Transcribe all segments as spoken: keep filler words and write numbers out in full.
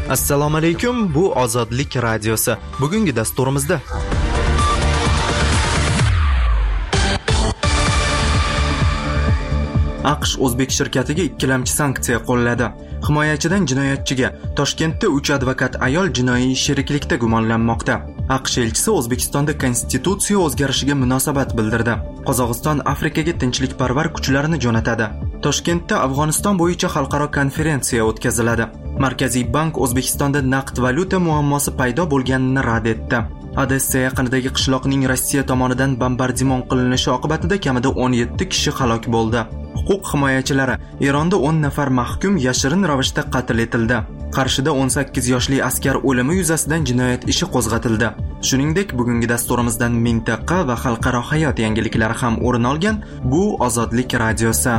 Assalomu alaykum, bu Ozodlik radiosi. Bugungi dasturimizda AQSh O'zbek shirkatiga ikkilamchi sanksiya qo'lladi. Himoyachidan jinoyatchiga Toshkentda uch advokat ayol jinoiy sheriklikda gumonlanmoqda. AQSh elchisi O'zbekistonda konstitutsiya o'zgarishiga munosabat bildirdi. Qozog'iston Afrikaga tinchlikparvar kuchlarini jo'natadi. Toshkentda Afg'oniston bo'yicha xalqaro konferensiya o'tkaziladi. Markaziy bank O'zbekistonda naqd valyuta muammosi paydo bo'lganini rad etdi. Odessa yaqinidagi qishloqning Rossiya tomonidan bombardimon qilinishi oqibatida kamida o'n yetti kishi halok bo'ldi. Huquq himoyachilari Eronda o'n nafar mahkum yashirin ravishda qatl etildi. Qarshida o'n sakkiz yoshli askar o'limi yuzasidan jinoyat ishi qo'zg'atildi. Shuningdek, bugungi dasturimizdan mintaqa va xalqaro hayot yangiliklari ham o'rin olgan. Bu Ozodlik radiosi.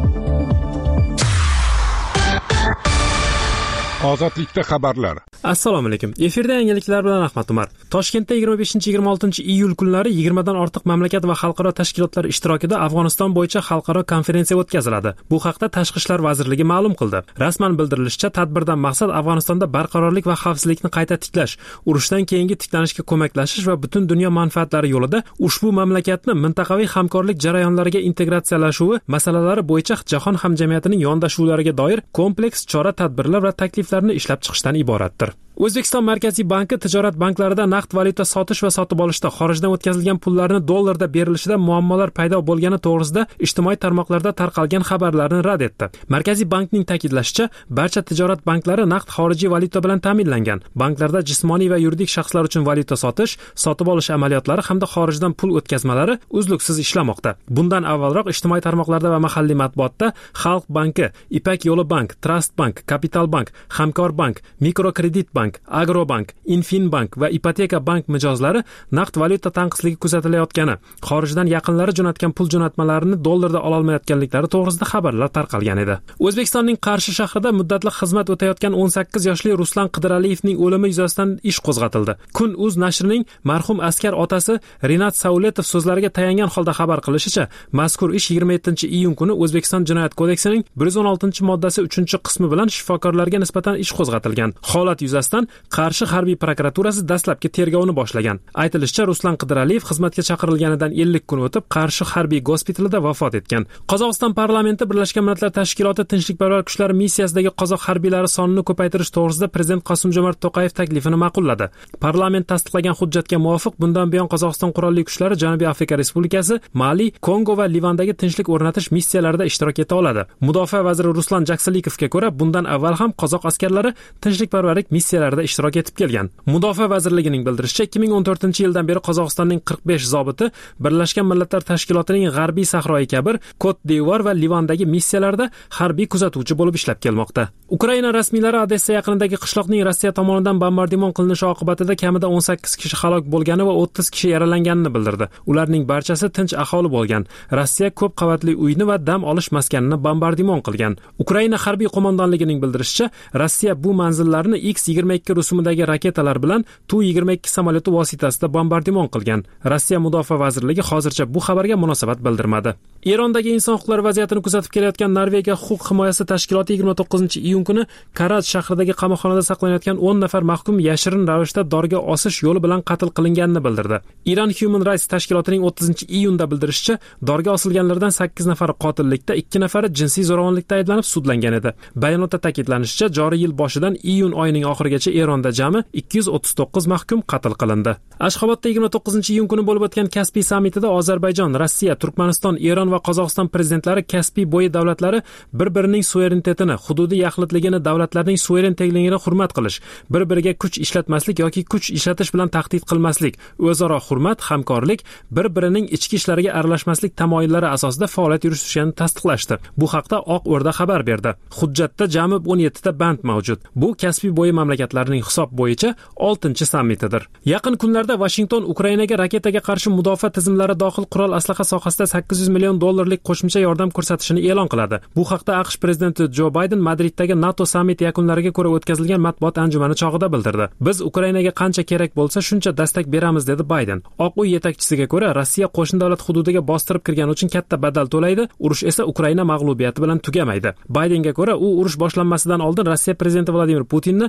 Ozodlikda xabarlar. Assalomu alaykum. Efirda yangiliklar bilan Ahmad Umar. Toshkentda yigirma beshinchi yigirma oltinchi iyul kunlari yigirma dan ortiq mamlakat va xalqaro tashkilotlar ishtirokida Afg'oniston bo'yicha xalqaro konferensiya o'tkaziladi. Bu haqda Tashqi ishlar vazirligi ma'lum qildi. Rasman bildirilishicha, tadbirdan maqsad Afg'onistonda barqarorlik va xavfsizlikni qayta tiklash, urushdan keyingi tiklanishga ko'maklashish va butun dunyo manfaatlari yo'lida ushbu mamlakatni mintaqaviy hamkorlik jarayonlariga integratsiyalashuvi masalalari bo'yicha jahon hamjamiyatining yondashuvlariga doir kompleks chora-tadbirlar va takliflarni ishlab chiqishdan iboratdir. O'zbekiston Markaziy banki tijorat banklarida naqd valyuta sotish va sotib olishda xorijdan o'tkazilgan pullarni dollarda berilishida muammolar paydo bo'lgani to'g'risida ijtimoiy tarmoqlarda tarqalgan xabarlarni rad etdi. Markaziy bankning ta'kidlashicha, barcha tijorat banklari naqd xorijiy valyuta bilan ta'minlangan. Banklarda jismoniy va yuridik shaxslar uchun valyuta sotish, sotib olish amaliyotlari hamda xorijdan pul o'tkazmalari uzluksiz ishlamoqda. Bundan avvalroq ijtimoiy tarmoqlarda va mahalliy matbuotda Xalq banki, Ipak yo'li bank, Trust bank, Kapital bank, Hamkor bank, Mikrokredit bank, Agrobank, Infinbank va Ipoteka bank mijozlari naqd valyuta tanqisligi kuzatilayotgani, xorijdan yaqinlari jo'natgan pul jo'natmalarini dollarda ola olmayotganliklari to'g'risida xabarlar tarqalgan edi. O'zbekistonning Qarshi shahrida muddatli xizmat o'tayotgan o'n sakkiz yoshli Ruslan Qidiraliyevning o'limi yuzasidan ish qo'zg'atildi. Kun.uz nashrining marhum askar otasi Rinat Sauletov so'zlariga tayangan holda xabar qilishicha, mazkur ish yigirma yettinchi iyun kuni O'zbekiston Jinoyat kodeksining bir yuz o'n oltinchi moddasi uchinchi qismi bilan shifokorlarga nisbatan ish qo'zg'atilgan. Holat yuzasidan Qarshi harbiy prokuraturasi dastlabki tergovni boshlagan. Aytilishicha, Ruslan Qidiraliyev xizmatga chaqirilganidan ellik kun o'tib Qarshi harbiy gospitalida vafot etgan. Qozog'iston parlamenti Birlashgan Millatlar Tashkiloti tinchlikparvar kuchlari missiyasidagi qozoq harbiylari sonini ko'paytirish to'g'risida Prezident Qosim-Jomart To'qayev taklifini ma'qulladi. Parlament tasdiqlagan hujjatga muvofiq bundan buyon Qozog'iston qurolli kuchlari Janubiy Afrika Respublikasi, Mali, Kongo va Livandagi tinchlik o'rnatish missiyalarida ishtirok eta oladi. Mudofaa vaziri Ruslan Jaksalikovga ko'ra, bundan avval ham qozoq askarlari tinchlikparvarlik missiyalarida ishtirok etib kelgan. Mudofaa vazirligining bildirishicha, ikki ming o'n to'rtinchi yildan beri Qozog'istonning qirq besh zobiti Birlashgan Millatlar Tashkilotining G'arbiy Sahroyi kabi Kot d'Ivoire va Livandagi missiyalarda harbiy kuzatuvchi bo'lib ishlab kelmoqda. Ukraina rasmiylari Odessa yaqinidagi qishloqning Rossiya tomonidan bombardimon qilinishi oqibatida kamida o'n sakkiz kishi halok bo'lgani va o'ttiz kishi yaralanganini bildirdi. Ularning barchasi tinch aholi bo'lgan. Rossiya ko'p qavatli uyni va dam olish maskanini bombardimon qilgan. Ukraina harbiy qo'mondonligining bildirishicha, Rossiya bu manzillarni X yigirma ikki rusumidagi raketalar bilan Tu yigirma ikki samolyoti vositasida bombardimon qilgan. Rossiya Mudofaa vazirligi hozircha bu xabarga munosabat bildirmadi. Erondagi inson huquqlari vaziyatini kuzatib kelayotgan Norvegiya huquq himoyasi tashkiloti yigirma to'qqizinchi iyun kuni Karaj shahridagi qamoqxonada saqlanayotgan o'n nafar mahkum yashirin ravishda dorga osish yo'li bilan qatl qilinganini bildirdi. Iran Human Rights tashkilotining o'ttizinchi iyunda bildirishicha, dorga osilganlardan sakkiz nafari qotillikda, ikki nafari jinsiy zo'ravonlikda ayblanib sudlangan edi. Bayonotda ta'kidlanishicha, joriy yil boshidan iyun oyining oxirigacha Eronda jami ikki yuz o'ttiz to'qqiz mahkum qatl qilindi. Ashxobodda yigirma to'qqizinchi iyun kuni bo'lib o'tgan Kaspiy sammitida Ozarbayjon, Rossiya, Turkmaniston, Eron va Qozog'iston prezidentlari Kaspiy bo'yi davlatlari bir-birining suverenitetini, hududiy yaxlitligini, davlatlarning suveren tengligini hurmat qilish, bir-biriga kuch ishlatmaslik yoki kuch ishlatish bilan tahdid qilmaslik, o'zaro hurmat, hamkorlik, bir-birining ichki ishlariga aralashmaslik tamoyillari asosida faoliyat yuritishini tasdiqlashdi. Bu haqda Oq O'rda xabar berdi. Hujjatda jami o'n yetti ta band mavjud. Bu Kaspiy bo'yi mamlakatlarining hisob bo'yicha oltinchi sammitidir. Yaqin kunlarda Washington Ukrainaga raketaga qarshi mudofaa tizimlari dohil qurol aslaha sohasida sakkiz yuz million dollarlik qo'shimcha yordam ko'rsatishini e'lon qiladi. Bu haqda AQSh prezidenti Jo Bayden Madriddagi NATO sammiti yakunlariga ko'ra o'tkazilgan matbuot anjumani chog'ida bildirdi. Biz Ukrainaga qancha kerak bo'lsa shuncha dastak beramiz, dedi Bayden. Oq uy yetakchisiga ko'ra, Rossiya qo'shni davlat hududiga bostirib kirgani uchun katta badal to'laydi, urush esa Ukraina mag'lubiyati bilan tugamaydi. Baydenga ko'ra, u urush boshlanmasidan oldin Rossiya prezidenti Vladimir Putinni agar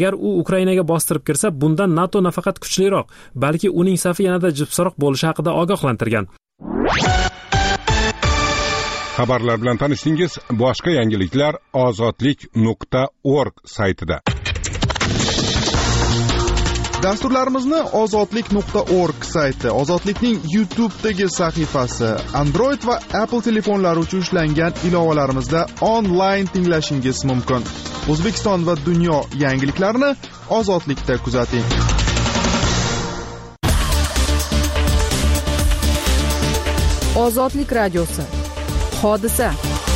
agar u Ukrainaga bostirib kirsa, bundan NATO nafaqat kuchliroq, balki uning safi yanada jipsaroq bo'lishi haqida ogohlantirgan. Xabarlar bilan tanishdingiz. Boshqa yangiliklar ozodlik nuqta org saytida. Dasturlarimizni ozodlik nuqta org sayti, Ozodlikning YouTube'dagi sahifasi, Android va Apple telefonlari uchun ishlangan ilovalarimizda onlayn tinglashingiz mumkin. O'zbekiston va dunyo yangiliklarini Ozodlikda kuzating. Ozodlik radiosi. Hodisa.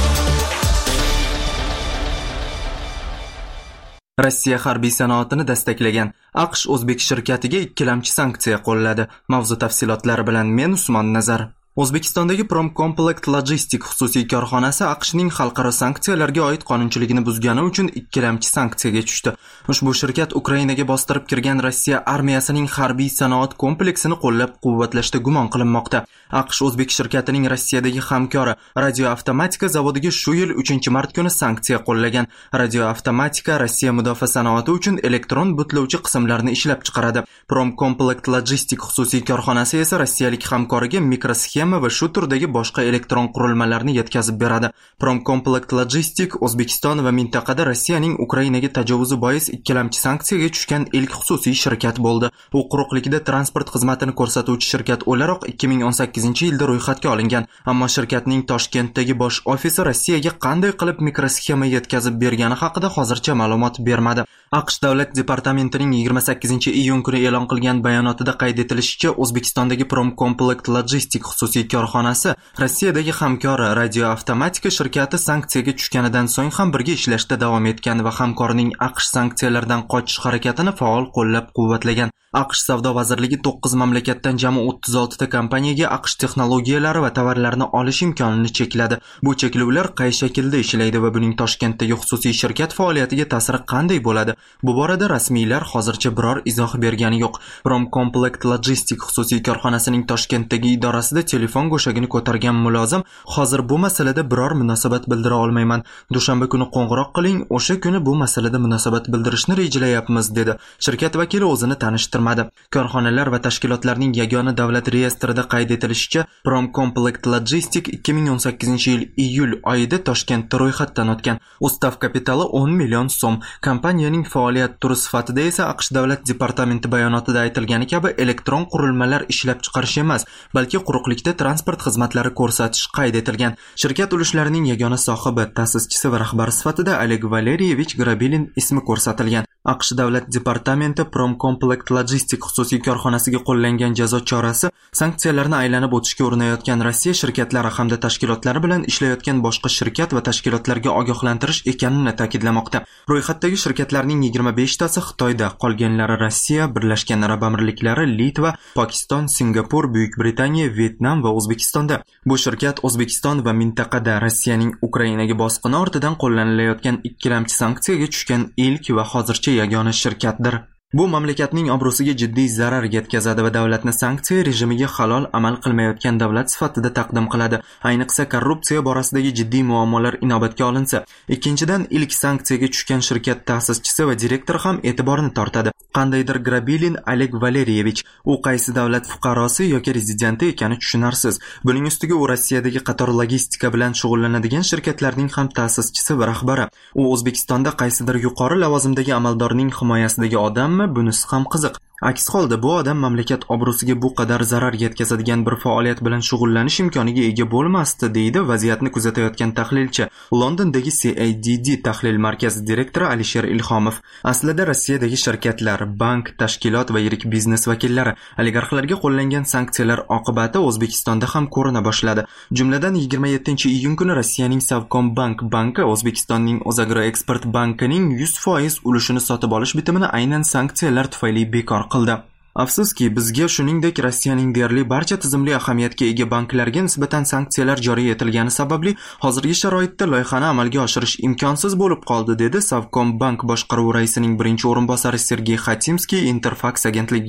Rossiya harbiy sanoatini destaklagan AQSh o'zbek shirkatiga ikkilamchi sanksiya qo'lladi. Mavzu tafsilotlari bilan men Usmon Nazar. O'zbekistondagi Promcomplect Logistic xususiy korxonasi AQShning xalqaro sanksiyalarga oid qonunchiligini buzgani uchun ikkilamchi sanksiyaga tushdi. Ushbu shirkat Ukrainaga bostirib kirgan Rossiya armiyasining harbiy sanoat kompleksini qo'llab-quvvatlashda gumon qilinmoqda. AQSh o'zbek shirkatining Rossiyadagi hamkori Radioavtomatika zavodiga shu yil uchinchi mart kuni sanksiya qo'llagan. Radioavtomatika Rossiya mudofaa sanoati uchun elektron butlovchi qismlarni ishlab chiqaradi. Promcomplect Logistic xususiy korxonasi esa rossiyalik hamkoriga mikrosxema va shu turdagi boshqa elektron qurilmalarni yetkazib beradi. Promcomplect Logistic O'zbekiston va mintaqada Rossiyaning Ukrainaga tajovuzi bois ikkilamchi sanksiyaga tushgan ilk xususiy shirkat bo'ldi. U quruqlikda transport xizmatini ko'rsatuvchi shirkat o'laroq ikki ming o'n sakkizinchi yilda ro'yxatga olingan, ammo shirkatning Toshkentdagi bosh ofisi Rossiyaga qanday qilib mikrosxema yetkazib bergani haqida hozircha ma'lumot bermadi. AQSh davlat departamentining yigirma sakkizinchi iyun kuni e'lon qilgan bayonotida qayd etilishicha, O'zbekistondagi Promcomplect Logistic xususiy korxonasi Rossiyadagi hamkori Radioavtomatika shirkati sanksiyaga tushganidan so'ng ham birga ishlashda davom etgan va hamkorining AQSh sanksiyalardan qochish harakatini faol qo'llab-quvvatlagan. AQSh savdo vazirligi to'qqiz mamlakatdan jami o'ttiz olti ta kompaniyaga AQSh texnologiyalari va tovarlarini olish imkonini chekladi. Bu cheklovlar qay shaklda ishlaydi va buning Toshkentdagi xususiy shirkat faoliyatiga ta'siri qanday bo'ladi? Bu borada rasmiylar hozircha biror izoh bergani yo'q. Promcomplect Logistic xususiy korxonasining Toshkentdagi idorasida telefon go'shagini ko'targan mulozim hozir bu masalada biror munosabat bildira olmayman. Dushanba kuni qo'ng'iroq qiling, o'sha kuni bu masalada munosabat bildirishni rejalayapmiz dedi. Shirkat vakili o'zini tanishtirdi. Korxonalar va tashkilotlarning yagona davlat reyestrida qayd etilishicha, Promcomplect Logistic ikki ming o'n sakkizinchi yil iyul oyida Toshkentda ro'yxatdan o'tgan. Ustav kapitali o'n million so'm. Kompaniyaning faoliyat turi sifatida esa AQSh davlat departamenti bayonotida aytilgani kabi elektron qurilmalar ishlab chiqarish emas, balki quruqlikda transport xizmatlari ko'rsatish qayd etilgan. Shirkat ulushlarining yagona sohibi, ta'sischisi va rahbari sifatida Oleg Valeriyevich Grabilin ismi ko'rsatilgan. AQSh davlat departamenti Promcomplect Logistic xususiy korxonasiga qo'llangan jazo chorasi sanksiyalarni aylanib o'tishga urinayotgan Rossiya shirkatlari hamda tashkilotlari bilan ishlayotgan boshqa shirkat va tashkilotlarga ogohlantirish ekanini ta'kidlamoqda. Ro'yxatdagi shirkatlarning yigirma besh tasi Xitoyda, qolganlari Rossiya, Birlashgan Arab Amirliklari, Litva, Pokiston, Singapur, Buyuk Britaniya, Vyetnam va O'zbekistonda. Bu shirkat O'zbekiston va mintaqada Rossiyaning Ukrainaga bosqini ortidan qo'llanilayotgan ikkilamchi sanksiyaga tushgan ilk va hozircha yagona shirkatdir. Bu mamlakatning obro'siga jiddiy zarar yetkazadi va davlatni sanksiya rejimiga halol amal qilmayotgan davlat sifatida taqdim qiladi. Ayniqsa korrupsiya borasidagi jiddiy muammolar inobatga olinsa. Ikkinchidan, ilk sanksiyaga tushgan shirkat ta'sischisi va direktori ham e'tiborni tortadi. Qandaydir Grabilin Oleg Valeriyevich, u qaysi davlat fuqarosi yoki rezidenti ekani tushunarsiz. Buning ustiga u Rossiyadagi qator logistika bilan shug'ullanadigan shirkatlarning ham ta'sischisi va rahbari. U O'zbekistonda qaysidir yuqori lavozimdagi amaldorning himoyasidagi odammi? Bunisi ham qiziq. Aks holda bu odam mamlakat obro'siga bu qadar zarar yetkazadigan bir faoliyat bilan shug'ullanish imkoniga ega bo'lmasdi, deydi vaziyatni kuzatayotgan tahlilchi, Londondagi C A D D tahlil markazi direktori Alisher Ilhomov. Aslida Rossiyadagi shirkatlar, bank, tashkilot va yirik biznes vakillari oligarxlarga qo'llangan sanksiyalar oqibati O'zbekistonda ham ko'rina boshladi. Jumladan yigirma yettinchi iyun kuni Rossiyaning Savcombank banki O'zbekistonning O'zagroeksport bankining yuz foiz ulushini sotib olish bitimini aynan sanksiyalar tufayli bekor qildi. Afsuski, bizga shuningdek Rossiyaning deyarli barcha tizimli ahamiyatga ega banklarga nisbatan sanksiyalar joriy etilgani sababli hozirgi sharoitda loyihani amalga oshirish imkonsiz bo'lib qoldi, dedi Savcombank boshqaruvi raisining birinchi o'rinbosari Sergey Khatimskiy Interfax agentligiga.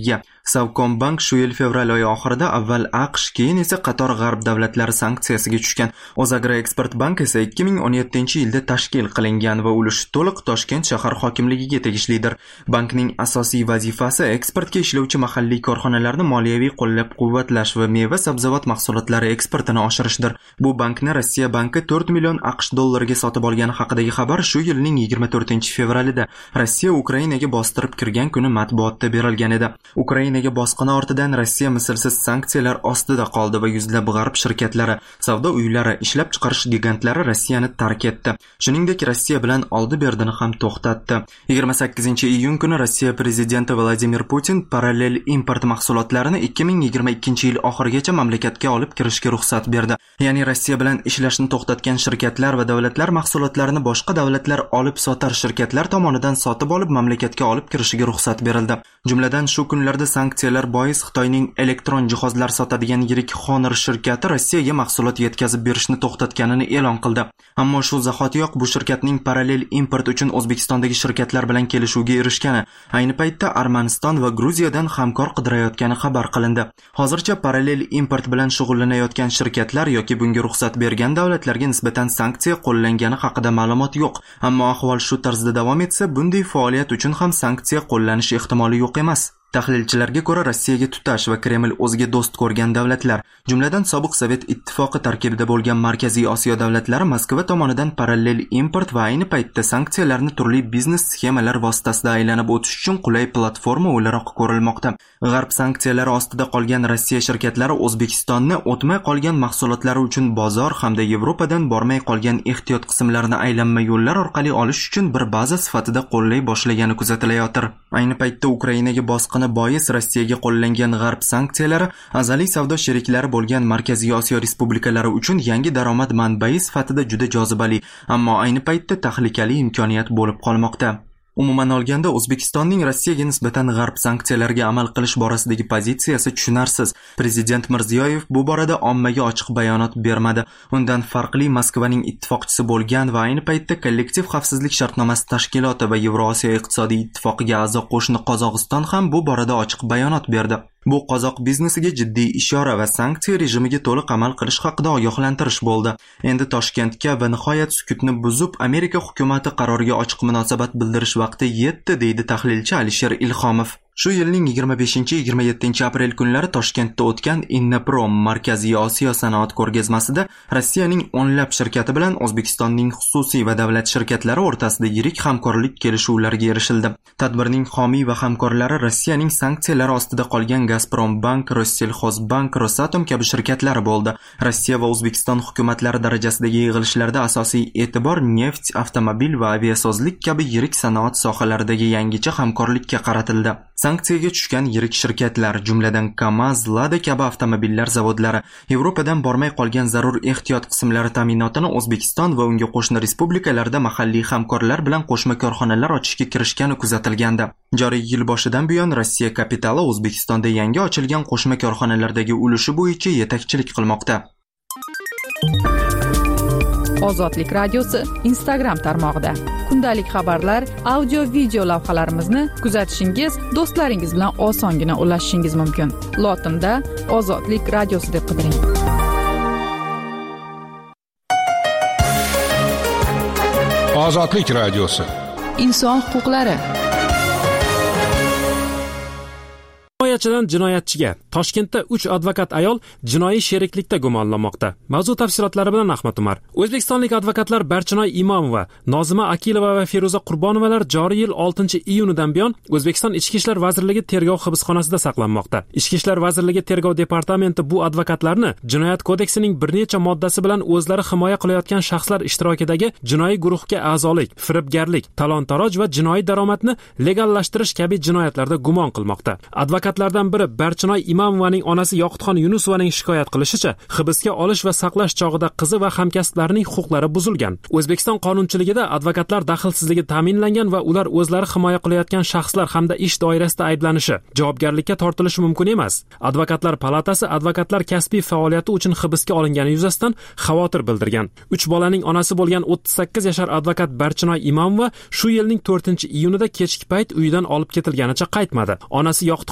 Savcombank shu yil fevral oyi oxirida avval AQSh, keyin esa qator g'arb davlatlari sanksiyasiga tushgan. O'zagro Export Bank esa ikki ming o'n yettinchi yilda tashkil qilingan va ulushi to'liq Toshkent shahar hokimligiga tegishlidir. Bankning asosiy vazifasi eksportga ishlovchi mahalliy korxonalarni moliyaviy qo'llab-quvvatlash va meva-sabzavot mahsulotlari eksportini oshirishdir. Bu bankni Rossiya banki to'rt million AQSh dollariga sotib olgani haqidagi xabar shu yilning yigirma to'rtinchi fevralida Rossiya Ukrainaga bostirib kirgan kuni matbuotda berilgan edi. Ukrainaga bosqini ortidan Rossiya mislsiz sanksiyalar ostida qoldi va yuzlab g'arb shirkatlari, savdo uylari, ishlab chiqarish gigantlari Rossiyani tark etdi. Shuningdek, Rossiya bilan oldi-berdini ham to'xtatdi. yigirma sakkizinchi iyun kuni Rossiya prezidenti Vladimir Putin parallel import mahsulotlarini ikki ming yigirma ikkinchi yil oxirigacha mamlakatga olib kirishga ruxsat berdi. Ya'ni Rossiya bilan ishlashni to'xtatgan shirkatlar va davlatlar mahsulotlarini boshqa davlatlar olib sotar shirkatlar tomonidan sotib olib mamlakatga olib kirishiga ruxsat berildi. Jumladan shu kunlarda sanksiyalar bois Xitoyning elektron jihozlar sotadigan yirik Honor shirkati Rossiyaga mahsulot yetkazib berishni to'xtatganini e'lon qildi. Ammo shu zahotiyoq bu shirkatning parallel import uchun O'zbekistondagi shirkatlar bilan kelishuvga erishgani, ayni paytda Armaniston va Gruziyadan hamkor qidirayotgani xabar qilindi. Hozircha parallel import bilan shug'ullanayotgan shirkatlar yoki bunga ruxsat bergan davlatlarga nisbatan sanksiya qo'llangani haqida ma'lumot yo'q. Ammo ahvol shu tarzda davom etsa, bunday faoliyat uchun ham sanksiya qo'llanishi ehtimoli yo'q emas. Tahlilchilarga ko'ra, Rossiyaga tutash va Kreml o'ziga do'st ko'rgan davlatlar, jumladan sobiq Sovet ittifoqi tarkibida bo'lgan Markaziy Osiyo davlatlari Moskva tomonidan parallel import va ayni paytda sanksiyalarni turli biznes sxemalar vositasida aylanib o'tish uchun qulay platforma o'laroq ko'rilmoqda. G'arb sanksiyalari ostida qolgan Rossiya shirkatlari O'zbekistonni o'tmay qolgan mahsulotlari uchun bozor hamda Yevropadan bormay qolgan ehtiyot qismlarini aylanma yo'llar orqali olish uchun bir baza sifatida qo'llay boshlagani kuzatilayotir. Ayni paytda Ukrainaga bosqin bois Rossiyaga qo'llangan g'arb sanksiyalari azaliy savdo sheriklari bo'lgan Markaziy Osiyo respublikalari uchun yangi daromad manbai sifatida juda jozibali, ammo ayni paytda tahlikali imkoniyat bo'lib qolmoqda. Umuman olganda, O'zbekistonning Rossiyaga nisbatan g'arb sanksiyalariga amal qilish borasidagi pozitsiyasi tushunarsiz. Prezident Mirziyoyev bu borada ommaga ochiq bayonot bermadi. Undan farqli Moskvaning ittifoqchisi bo'lgan va ayni paytda kollektiv xavfsizlik shartnomasi tashkiloti va Yevrosiyo iqtisodiy ittifoqiga a'zo qo'shni Qozog'iston ham bu borada ochiq bayonot berdi. Bu qozoq biznesiga jiddiy ishora va sanksiya rejimiga to'liq amal qilish haqida ogohlantirish bo'ldi. Endi Toshkentga va nihoyat sukutni buzib Amerika hukumati qaroriga ochiq munosabat bildirish vaqti yetdi, deydi tahlilchi Alisher Ilhomov. Shu yilning yigirma beshinchi yigirma yettinchi aprel kunlari Toshkentda o'tgan Innoprom Markaziy Osiyo sanoat ko'rgazmasida Rossiyaning o'nlab shirkati bilan O'zbekistonning xususiy va davlat shirkatlari o'rtasida yirik hamkorlik kelishuvlariga erishildi. Tadbirning homiy va hamkorlari Rossiyaning sanksiyalar ostida qolgan Gazprombank, Rossellxozbank, Rosatom kabi shirkatlar bo'ldi. Rossiya va O'zbekiston hukumatlari darajasidagi yig'ilishlarda asosiy e'tibor neft, avtomobil va aviasozlik kabi yirik sanoat sohalaridagi yangicha hamkorlikka qaratildi. Sanksiyaga tushgan yirik shirkatlar, jumladan Kamaz, Lada kabi avtomobillar zavodlari Yevropadan bormay qolgan zarur ehtiyot qismlari ta'minotini O'zbekiston va unga qo'shni respublikalarda mahalliy hamkorlar bilan qo'shma korxonalar ochishga kirishgani kuzatilgandi. Joriy yil boshidan buyon Rossiya kapitali O'zbekistonda yangi ochilgan qo'shma korxonalardagi ulushi bo'yicha yetakchilik qilmoqda. Ozodlik radiosi Instagram tarmog'ida kundalik xabarlar, audio video lavhalarimizni kuzatishingiz, do'stlaringiz bilan osongina ulashishingiz mumkin. Lotinda Ozodlik radiosi deb qidiring. Ozodlik radiosi. Inson huquqlari. Jinoyatchidan jinoyatchiga Toshkentda uch advokat ayol jinoiy sheriklikda gumonlanmoqda. Mavzu tafsilotlari bilan Ahmad Umar. O'zbekistonlik advokatlar Barchinoy Imomova, Nozima Akilova va Feruza Qurbonovalar joriy yil oltinchi iyunidan buyon O'zbekiston Ichki ishlar vazirligi tergov hibsxonasida saqlanmoqda. Ichki ishlar vazirligi tergov departamenti bu advokatlarni Jinoyat kodeksining bir necha moddasi bilan o'zlari himoya qilayotgan shaxslar ishtirokidagi jinoiy guruhga a'zolik, firibgarlik, talon-taroj va jinoiy daromadni legallashtirish kabi jinoyatlarda gumon qilmoqda. Advokatlardan biri Barchinoy Imomovaning onasi Yoqutxon Yunusovaning shikoyat qilishicha, hibsga olish va saqlash chog'ida qizi va hamkasblarining huquqlari buzilgan. O'zbekiston qonunchiligida advokatlar daxlsizligi ta'minlangan va ular o'zlari himoya qilayotgan shaxslar hamda ish doirasida ayblanishi, javobgarlikka tortilishi mumkin emas. Advokatlar palatasi advokatlar kasbiy faoliyati uchun hibsga olingani yuzasidan xavotir bildirgan. uch bolaning onasi bo'lgan o'ttiz sakkiz yashar advokat Barchinoy Imomova shu yilning to'rtinchi iyunida kechki payt uyidan olib ketilganicha qaytmadi. Onasi Yoqutxon Yunusova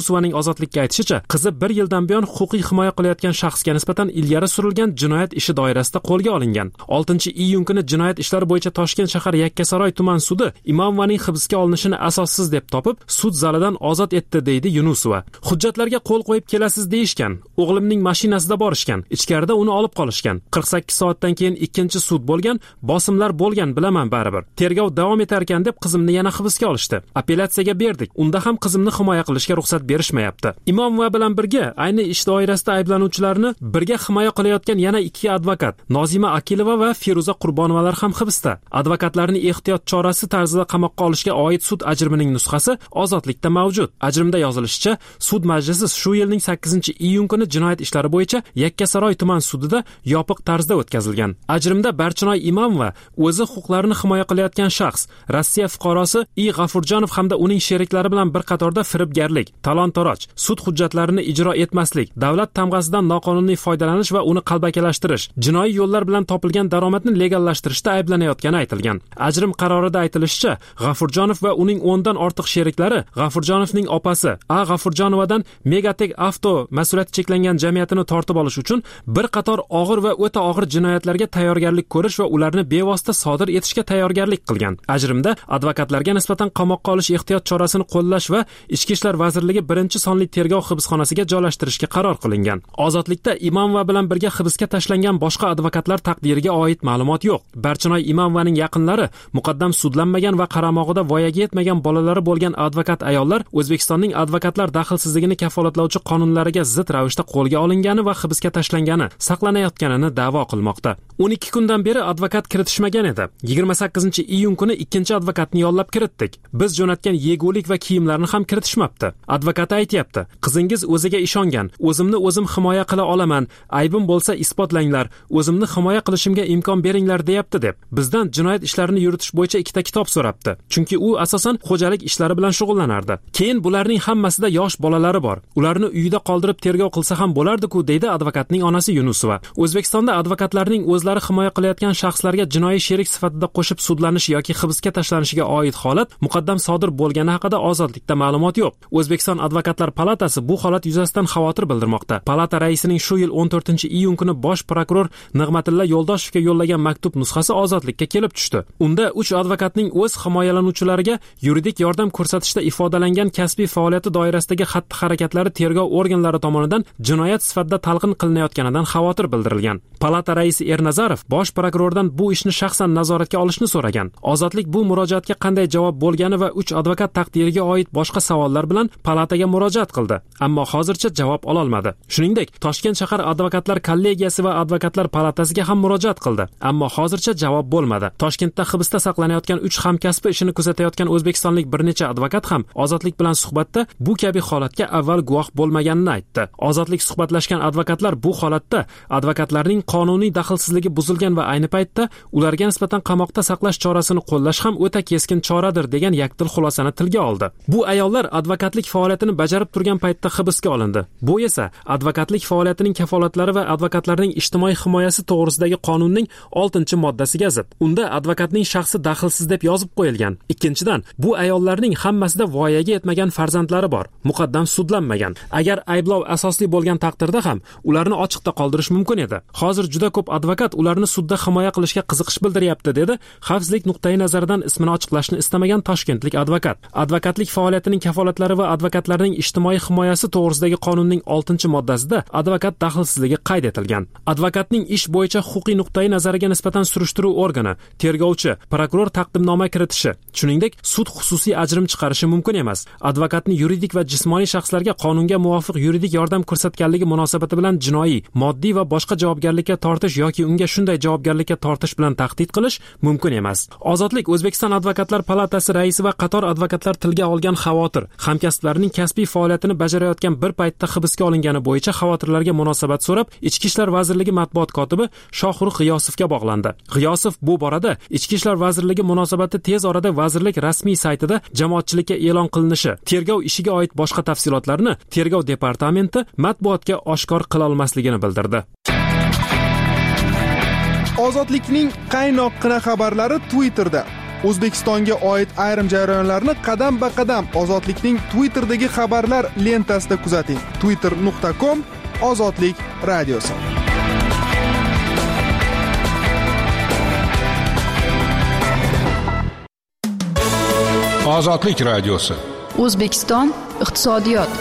Yunusovaning Ozodlikka aytishicha, qizi bir yildan buyon huquqiy himoya qilayotgan shaxsga nisbatan ilgari surilgan jinoyat ishi doirasida qo'lga olingan. oltinchi iyun kuni jinoyat ishlari bo'yicha Toshkent shahar Yakkasaroy tuman sudi Imomovaning hibsga olinishini asossiz deb topib, sud zalidan ozod etdi, deydi Yunusova. Hujjatlarga qo'l qo'yib kelasiz deyishgan. O'g'limning mashinasida borishgan. Ichkarida uni olib qolishgan. qirq sakkiz soatdan keyin ikkinchi sud bo'lgan, bosimlar bo'lgan, bilaman baribir. Tergov davom etar ekan deb qizimni yana hibsga olishdi. Apellyatsiyaga berdik. Unda ham qizimni himoya qilishga ruxsat berishmayapti. Imomova bilan birga ayni ish doirasida ayblanuvchilarni birga himoya qilayotgan yana ikki advokat, Nozima Akilova va Feruza Qurbonovalar ham hibsda. Advokatlarning ehtiyot chorasi tarzida qamoqqa olishga oid sud ajrimining nusxasi Ozodlikda mavjud. Ajrimda yozilishicha, sud majlisi shu yilning sakkizinchi iyun kuni jinoyat ishlari bo'yicha Yakkasaroy tuman sudida yopiq tarzda o'tkazilgan. Ajrimda Barchinoy Imomova o'zi huquqlarini himoya qilayotgan shaxs, Rossiya fuqarosi I. G'afurjonov hamda uning sheriklari bilan bir qatorda firibgarlik, talon-toroj, sud hujjatlarini ijro etmaslik, davlat tamg'asidan noqonuniy foydalanish va uni qalbakilashtirish, jinoiy yo'llar bilan topilgan daromadni legallashtirishda ayblanayotgani aytilgan. Ajrim qarorida aytilishicha, G'afurjonov va uning o'ndan ortiq sheriklari G'afurjonovning opasi A. G'afurjonovadan Megatek Avto mas'uliyati cheklangan jamiyatini tortib olish uchun bir qator og'ir va o'ta og'ir jinoyatlarga tayyorgarlik ko'rish va ularni bevosita sodir etishga tayyorgarlik qilgan. Ajrimda advokatlarga nisbatan qamoqqa olish ehtiyot chorasini qo'llash va Ichki ishlar vazirligi birinchi sonli tergov hibsxonasiga joylashtirishga qaror qilingan. Ozodlikda Imomova bilan birga hibsga tashlangan boshqa advokatlar taqdiriga oid ma'lumot yo'q. Barchinoy Imomovaning yaqinlari muqaddam sudlanmagan va qaramog'ida voyaga yetmagan bolalari bo'lgan advokat ayollar O'zbekistonning advokatlar daxlsizligini kafolatlovchi qonunlariga zid ravishda qo'lga olingani va hibsga tashlangani, saqlanayotganini da'vo qilmoqda. o'n ikki kundan beri advokat kiritishmagan edi. yigirma sakkizinchi iyun kuni ikkinchi advokatni yollab kiritdik. Biz jo'natgan yegulik va kiyimlarni ham kiritishmabdi. Advokat aytayapti, qizingiz o'ziga ishongan, o'zimni o'zim himoya qila olaman, aybim bo'lsa isbotlanglar, o'zimni himoya qilishimga imkon beringlar deyapti deb. Bizdan jinoyat ishlarini yuritish bo'yicha ikkita kitob so'rabdi. Chunki u asosan xo'jalik ishlari bilan shug'ullanardi. Keyin bularning hammasida yosh bolalari bor. Ularni uyida qoldirib tergov qilsa ham bo'lardi-ku, deydi advokatning onasi Yunusova. O'zbekistonda advokatlarning o'zlari himoya qilayotgan shaxslarga jinoiy sherik sifatida qo'shib sudlanish yoki hibsga tashlanishiga oid holat muqaddam sodir bo'lgani haqida Ozodlikda ma'lumot yo'q. O'zbekiston Advokatlar palatasi bu holat yuzasidan xavotir bildirmoqda. Palata raisining shu yil o'n to'rtinchi iyun kuni bosh prokuror Nig'matilla Yo'ldoshevga yo'llagan maktub nusxasi Ozodlikka kelib tushdi. Unda uch advokatning o'z himoyalanuvchilariga yuridik yordam ko'rsatishda ifodalangan kasbiy faoliyati doirasidagi xatti-harakatlari tergov organlari tomonidan jinoyat sifatida talqin qilinayotganidan xavotir bildirilgan. Palata raisi Ernazarov bosh prokurordan bu ishni shaxsan nazoratga olishni so'ragan. Ozodlik bu murojaatga qanday javob bo'lgani va uch advokat taqdiriga oid boshqa savollar bilan palataga murojaat qildi, ammo hozircha javob ola olmadi. Shuningdek, Toshkent shahar advokatlar kollegiyasi va advokatlar palatasiga ham murojaat qildi, ammo hozircha javob bo'lmadi. Toshkentda hibsda saqlanayotgan uch hamkasbi ishini kuzatayotgan o'zbekistonlik bir necha advokat ham Ozodlik bilan suhbatda bu kabi holatga avval guvoh bo'lmaganini aytdi. Ozodlik suhbatlashgan advokatlar bu holatda advokatlarning qonuniy daxlsizligi buzilgan va ayni paytda ularga nisbatan qamoqda saqlash chorasini qo'llash ham o'ta keskin choradir degan yakdil xulosani tilga oldi. Bu ayollar advokatlik faoliyatini bajarib turgan paytda hibsga olindi. Bu esa advokatlik faoliyatining kafolatlari va advokatlarning ijtimoiy himoyasi to'g'risidagi qonunning oltinchi moddasiga zid. Unda advokatning shaxsi daxlsiz deb yozib qo'yilgan. Ikkinchidan, bu ayollarning hammasida voyaga yetmagan farzandlari bor, muqaddam sudlanmagan. Agar ayblov asosli bo'lgan taqdirda ham ularni ochiqda qoldirish mumkin edi. Hozir juda ko'p advokat ularni sudda himoya qilishga qiziqish bildiryapti, dedi xavfsizlik nuqtai nazaridan ismini ochiqlashni istamagan toshkentlik advokat. Advokatlik faoliyatining kafolatlari va advokatlarning ijtimoiy himoyasi to'g'risidagi qonunning oltinchi moddasida advokat daxlsizligi qayd etilgan. Advokatning ish bo'yicha huquqiy nuqtai nazariga nisbatan surishtiruv organi, tergovchi, prokuror taqdimnoma kiritishi, shuningdek, sud xususiy ajrim chiqarishi mumkin emas. Advokatni yuridik va jismoniy shaxslarga qonunga muvofiq yuridik yordam ko'rsatganligi munosabati bilan jinoiy, moddiy va boshqa javobgarlikka tortish yoki unga shunday javobgarlikka tortish bilan tahdid qilish mumkin emas. Ozodlik O'zbekiston Advokatlar palatasi raisi va qator advokatlar tilga olgan xavotir, hamkasblarining kasbiy faoliyatini bajarayotgan bir paytda hibsga olingani bo'yicha xavotirlarga munosabat so'rab, Ichki ishlar vazirligi matbuot kotibi Shohruh G'iyosovga bog'landi. G'iyosov bu borada Ichki ishlar vazirligi munosabati tez orada vazirlik rasmiy saytida jamoatchilikka e'lon qilinishi, tergov ishiga oid boshqa tafsilotlarni tergov departamenti matbuotga oshkor qila olmasligini bildirdi. Ozodlikning qaynoqqina xabarlari Twitterda. O'zbekistonga oid ayrim jarayonlarni qadam-ba-qadam Ozodlikning Twitter'dagi xabarlar lentasida kuzating. twitter nuqta com Ozodlik radiosi. Ozodlik radiosi. O'zbekiston iqtisodiyot.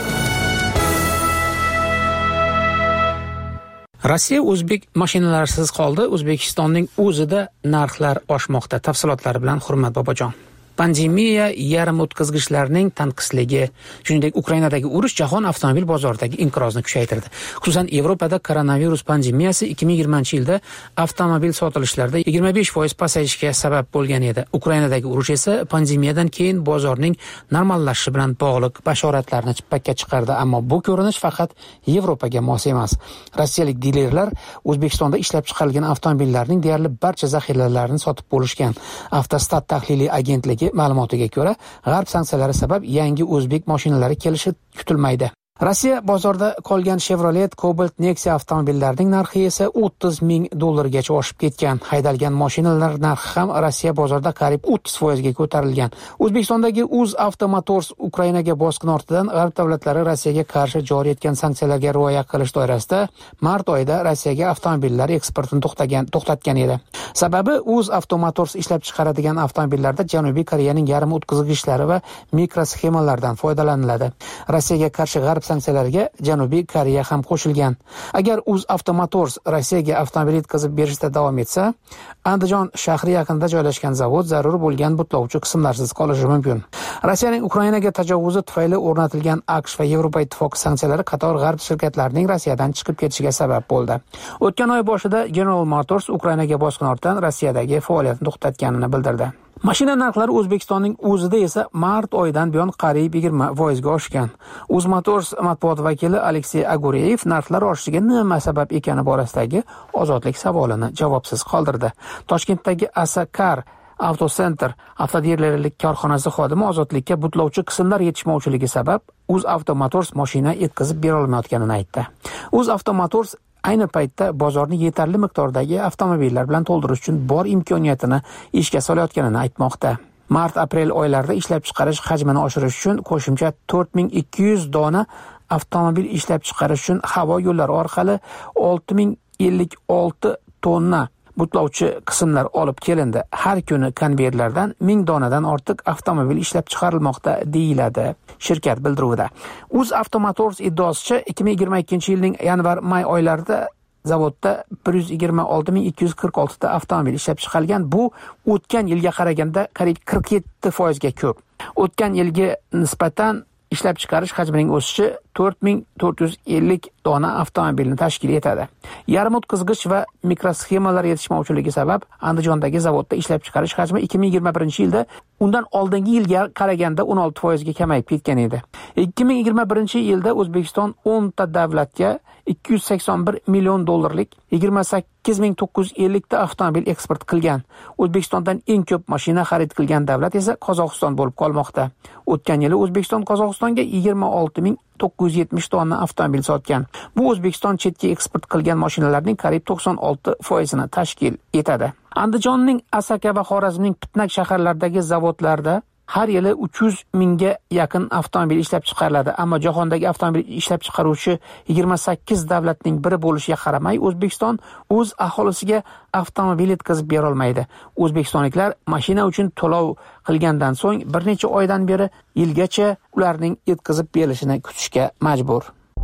Rossiya o'zbek mashinalarisiz qoldi. O'zbekistonning o'zida narxlar oshmoqda. Tafsilotlari bilan Hurmat Bobojon. Pandemiya, yarim o'tkazgichlarning tanqisligi, shuningdek Ukrainadagi urush jahon avtomobil bozoridagi inqirozni kuchaytirdi. Xususan, Yevropada koronavirus pandemiyasi ikki ming yigirmanchi yilda avtomobil sotilishlarida yigirma besh foiz pasayishga sabab bo'lgan edi. Ukrainadagi urush esa pandemiyadan keyin bozorning normallashishi bilan bog'liq bashoratlarni chippakka chiqardi, ammo bu ko'rinish faqat Yevropaga mos emas. Rossiyalik dilerlar O'zbekistonda ishlab chiqarilgan avtomobillarning deyarli barcha zaxiralarini sotib bo'lishgan. Avtostat tahliliy agentligi ma'lumotiga ko'ra, g'arb sanksiyalari sabab yangi o'zbek mashinalari kelishi kutilmaydi. Rossiya bozorida qolgan Chevrolet, Cobalt, Nexia avtomobillarining narxi esa o'ttiz ming dollargacha oshib ketgan. Haydalgan mashinalar narxi ham Rossiya bozorida qariyb o'ttiz foizga ko'tarilgan. O'zbekistondagi UzAvto Motors Ukrainaga bosqin ortidan g'arb davlatlari Rossiyaga qarshi joriy etgan sanksiyalarga rioya qilish doirasida mart oyida Rossiyaga avtomobillar eksportini to'xtagan, to'xtatgan edi. Sababi UzAvto Motors ishlab chiqaradigan avtomobillarda Janubiy Koreyaning yarim o'tkazgichlari va mikrosxemalardan foydalaniladi. Rossiyaga qarshi g'arb sanksiyalarga Janubiy Koreya ham qo'shilgan. Agar UzAvto Motors Rossiyaga avtomobil yetkazib berishda davom etsa, Andijon shahri yaqinida joylashgan zavod zarur bo'lgan butlovchi qismlarsiz qolishi mumkin. Rossiyaning Ukrainaga tajovuzi tufayli o'rnatilgan AQSh va Yevropa ittifoqi sanksiyalari qator g'arb shirkatlarining Rossiyadan chiqib ketishiga sabab bo'ldi. O'tgan oy boshida General Motors Ukrainaga bosqin ortidan Rossiyadagi faoliyatini to'xtatganini bildirdi. Mashina narxlari O'zbekistonning o'zida esa mart oyidan buyon qariyb yigirma foizga oshgan. UzMotors matbuot vakili Aleksey Agureyev narxlar oshishiga nima sabab ekani borasidagi Ozodlik savolini javobsiz qoldirdi. Toshkentdagi Asakar Avtocenter avtodealerlik korxonasi xodimi Ozodlikka butlovchi qismlar yetishmovchiligi sabab UzAvto Motors mashina yetkazib bera olmayotganini aytdi. UzAvto Motors ayni paytda bozorni yetarli miqdordagi avtomobillar bilan to'ldirish uchun bor imkoniyatini ishga solayotganini aytmoqda. Mart-aprel oylarida ishlab chiqarish hajmini oshirish uchun qo'shimcha to'rt ming ikki yuz dona avtomobil ishlab chiqarish uchun havo yo'llari orqali olti ming ellik olti tonna butlovchi qismlar olib kelindi. Har kuni konveyerlardan ming donadan ortiq avtomobil ishlab chiqarilmoqda deyiladi shirkat bildiruvida. UzAvto Motors iddaosicha ikki ming yigirma ikkinchi yilning yanvar-may oylarida zavodda bir yuz yigirma olti ming ikki yuz qirq olti ta avtomobil ishlab chiqarilgan. Bu o'tgan yilga qaraganda qariyb qirq yetti foizga ko'p. O'tgan yilga nisbatan ishlab chiqarish hajmining o'sishi to'rt ming to'rt yuz ellik dona avtomobilni tashkil etadi. Yarim o'tkazgich va mikrosxemalar yetishmovchiligi sabab Andijondagi zavodda ishlab chiqarish hajmi ikki ming yigirma birinchi yilda undan oldingi yilga qaraganda o'n olti foizga kamayib ketgan edi. ikki ming yigirma birinchi yilda O'zbekiston o'n ta davlatga ikki yuz sakson bir million dollarlik yigirma sakkiz ming to'qqiz yuz ellik ta avtomobil eksport qilgan. O'zbekistondan eng ko'p mashina xarid qilgan davlat esa Qozog'iston bo'lib qolmoqda. O'tgan yili O'zbekiston Qozog'istonga yigirma olti ming to'qqiz yuz yetmish dona avtomobil sotgan. Bu O'zbekiston chetga eksport qilgan mashinalarning qariyb to'qson olti foizini tashkil etadi. Andijonning Asaka va Xorazmning Pitnak shaharlaridagi zavodlarda har yili uch yuz mingga yaqin avtomobil ishlab chiqariladi, ammo jahondagi avtomobil ishlab chiqaruvchi yigirma sakkiz davlatning biri bo'lishiga qaramay, O'zbekiston o'z aholisiga avtomobil yetkazib bera olmaydi. O'zbekistonliklar mashina uchun to'lov qilgandan so'ng bir necha oydan beri yilgacha ularning yetkazib berilishini kutishga majbur.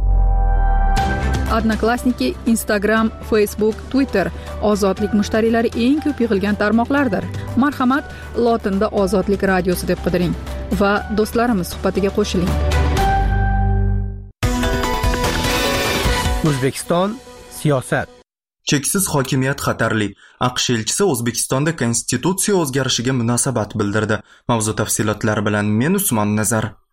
Odnoklassniki, Instagram, Facebook, Twitter Ozodlik mushtariylari eng ko'p yig'ilgan tarmoqlardir. Marhamat, lotinda Ozodlik radiosi deb qidiring va do'stlarimiz suhbatiga qo'shiling. O'zbekiston siyosat. Cheksiz hokimiyat xatarli. AQSh elchisi O'zbekistonda konstitutsiya o'zgarishiga munosabat bildirdi. Mavzu tafsilotlari bilan men Usmon Nazar.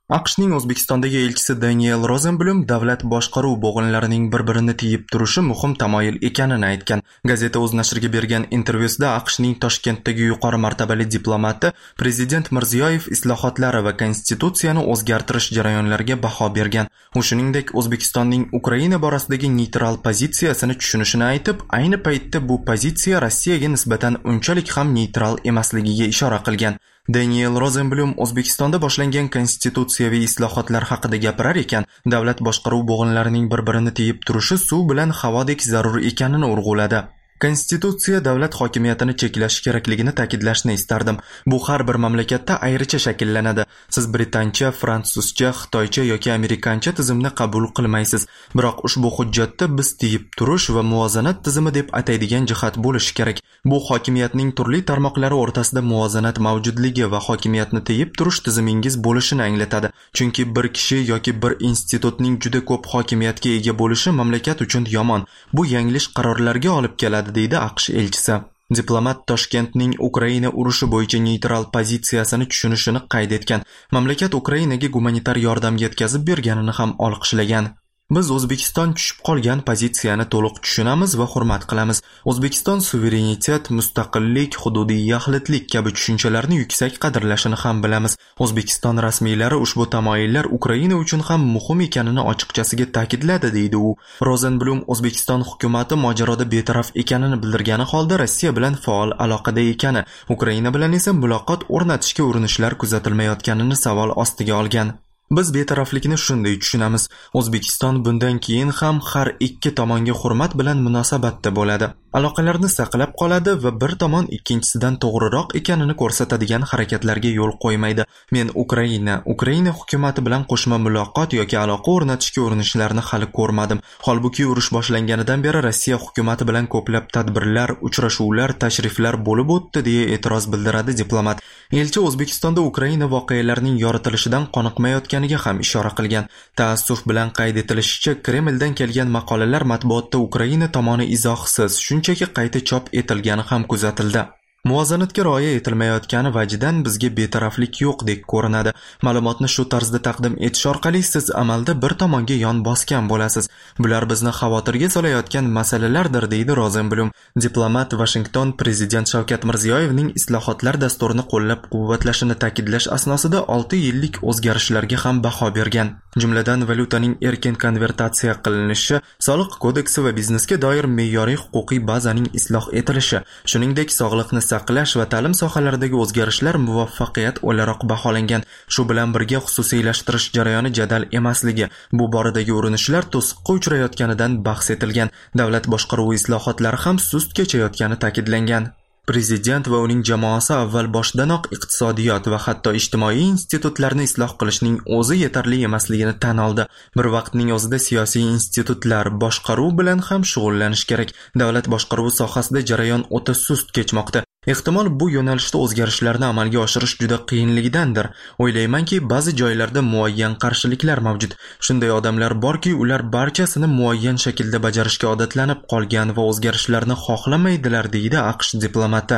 AQShning O'zbekistondagi elchisi Daniel Rosenblum davlat boshqaruv bo'g'inlarining bir-birini tiyib turishi muhim tamoyil ekanini aytgan. Gazeta o'z nashriga bergan intervyusida AQShning Toshkentdagi yuqori martabali diplomati Prezident Mirziyoyev islohotlari va konstitutsiyani o'zgartirish jarayonlariga baho bergan. U shuningdek O'zbekistonning Ukraina borasidagi neytral pozitsiyasini tushunishini aytib, ayni paytda bu pozitsiya Rossiyaga nisbatan unchalik ham neytral emasligiga ishora qilgan. Daniel Rosenblum O'zbekistonda boshlangan konstitutsiyaviy islohotlar haqida gapirar ekan, davlat boshqaruv bo'g'inlarining bir-birini tiyib turishi suv bilan havodek zarur ekanini urg'uladi. Konstitutsiya davlat hokimiyatini cheklashi kerakligini ta'kidlashni istardim. Bu har bir mamlakatda ayricha shakllanadi. Siz britancha, fransuzcha, xitoycha yoki amerikancha tizimni qabul qilmaysiz. Biroq ushbu hujjatda biz tiyib turish va muvozanat tizimi deb ataydigan jihat bo'lishi kerak. Bu hokimiyatning turli tarmoqlari o'rtasida muvozanat mavjudligi va hokimiyatni tiyib turish tizimingiz bo'lishini anglatadi. Chunki bir kishi yoki bir institutning juda ko'p hokimiyatga ega bo'lishi mamlakat uchun yomon. Bu yanglish qarorlarga olib keladi, deydi AQSh elchisi. Diplomat Toshkentning Ukraina urushi bo'yicha neytral pozitsiyasini tushunishini qayd etgan. Mamlakat Ukrainaga gumanitar yordam yetkazib berganini ham olqishlagan. Biz O'zbekiston tushib qolgan pozitsiyani to'liq tushunamiz va hurmat qilamiz. O'zbekiston suverenitet, mustaqillik, hududiy yaxlitlik kabi tushunchalarni yuksak qadrlashini ham bilamiz. O'zbekiston rasmiylari ushbu tamoyillar Ukraina uchun ham muhim ekanini ochiqchasiga ta'kidladi, deydi u. Rosenblum O'zbekiston hukumatı mojaroda betaraf ekanini bildirgani holda Rossiya bilan faol aloqada ekani, Ukraina bilan esa muloqot o'rnatishga urinishlar kuzatilmayotganini savol ostiga olgan. Biz betaraflikni shunday tushunamiz. O'zbekiston bundan keyin ham har ikki tomonga hurmat bilan munosabatda bo'ladi. Aloqalarni saqlab qoladi va bir tomon ikkinchisidan to'g'riroq ekanini ko'rsatadigan harakatlarga yo'l qo'ymaydi. Men Ukraina, Ukraina hukumati bilan qo'shma muloqot yoki aloqa o'rnatishga urinishlarni hali ko'rmadim. Holbuki urush boshlanganidan beri Rossiya hukumati bilan ko'plab tadbirlar, uchrashuvlar, tashriflar bo'lib o'tdi, deya e'tiroz bildiradi diplomat. Elchi O'zbekistonda Ukraina voqealarining yoritilishidan qoniqmayotgan ham ishora qilgan. Taassuf bilan qayd etilishicha, Kremldan kelgan maqolalar matbuotda Ukraina tomoni izohsiz, shunchaki qayta chop etilgani ham kuzatildi. Muvozanatga rioya etilmayotgani vajidan bizga betaraflik yo'qdek ko'rinadi. Ma'lumotni shu tarzda taqdim etish orqali siz amalda bir tomonga yon bosgan bo'lasiz. Bular bizni xavotirga solayotgan masalalardir, deydi Rosenblum. Diplomat Washington Prezident Shavkat Mirziyoyevning islohotlar dasturini qo'llab-quvvatlashini ta'kidlash asnosida olti yillik o'zgarishlarga ham baho bergan. Jumladan valyutaning erkin konvertatsiya qilinishi, soliq kodeksi va biznesga doir me'yoriy huquqiy bazaning isloh etilishi, shuningdek sog'liqni saqlash va ta'lim sohalaridagi o'zgarishlar muvaffaqiyat o'laroq baholangan. Shu bilan birga xususiylashtirish jarayoni jadal emasligi, bu boradagi urinishlar to'siqqa uchrayotganidan bahs etilgan. Davlat boshqaruvi islohotlari ham sust kechayotgani ta'kidlangan. Prezident va uning jamoasi avval boshdanoq iqtisodiyot va hatto ijtimoiy institutlarni isloh qilishning o'zi yetarli emasligini tan oldi. Bir vaqtning o'zida siyosiy institutlar boshqaruv bilan ham shug'ullanish kerak. Davlat boshqaruvi sohasida jarayon o'ta sust kechmoqda. Ehtimol bu yo'nalishda o'zgarishlarni amalga oshirish juda qiyinligidandir. O'ylaymanki, ba'zi joylarda muayyan qarshiliklar mavjud. Shunday odamlar borki, ular barchasini muayyan shaklda bajarishga odatlanib qolgan va o'zgarishlarni xohlamaydilar, deydi AQSh diplomati.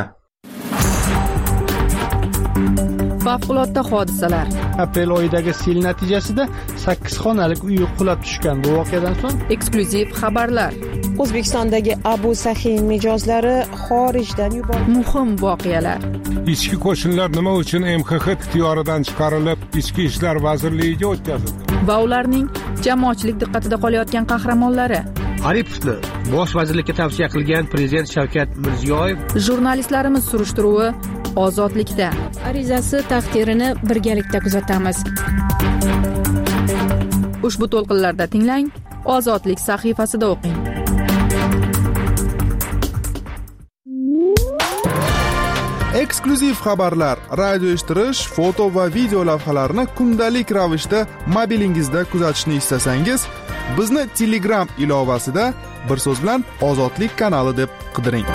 Favqulodda hodisalar. Aprel oyidagi sel natijasida sakkiz xonalik uy qulab tushgan. Bu voqeadan so'ng eksklyuziv xabarlar. O'zbekistondagi Abu Sahiy mijozlari xorijdan yuborildi. Muhim voqealar. Ichki qo'shinlar nima uchun M X X ixtiyoridan chiqarilib, Ichki ishlar vazirligiga o'tkazildi? Va ularning jamoatchilik diqqatida qolayotgan qahramonlari. Aripovni bosh vazirlikka tavsiya qilgan Prezident Shavkat Mirziyoyev. Jurnalistlarimiz surishtiruvi ozodlikda. Arizasi taqdirini birgalikda kuzatamiz. Ushbu to'lqinlarda tinglang, Ozodlik sahifasida o'qing. Eksklyuziv xabarlar, radio eshittirish, foto va video lavhalarni kundalik ravishda mobilingizda kuzatishni istasangiz, bizni Telegram ilovasida bir so'z bilan Ozodlik kanali deb qidiring.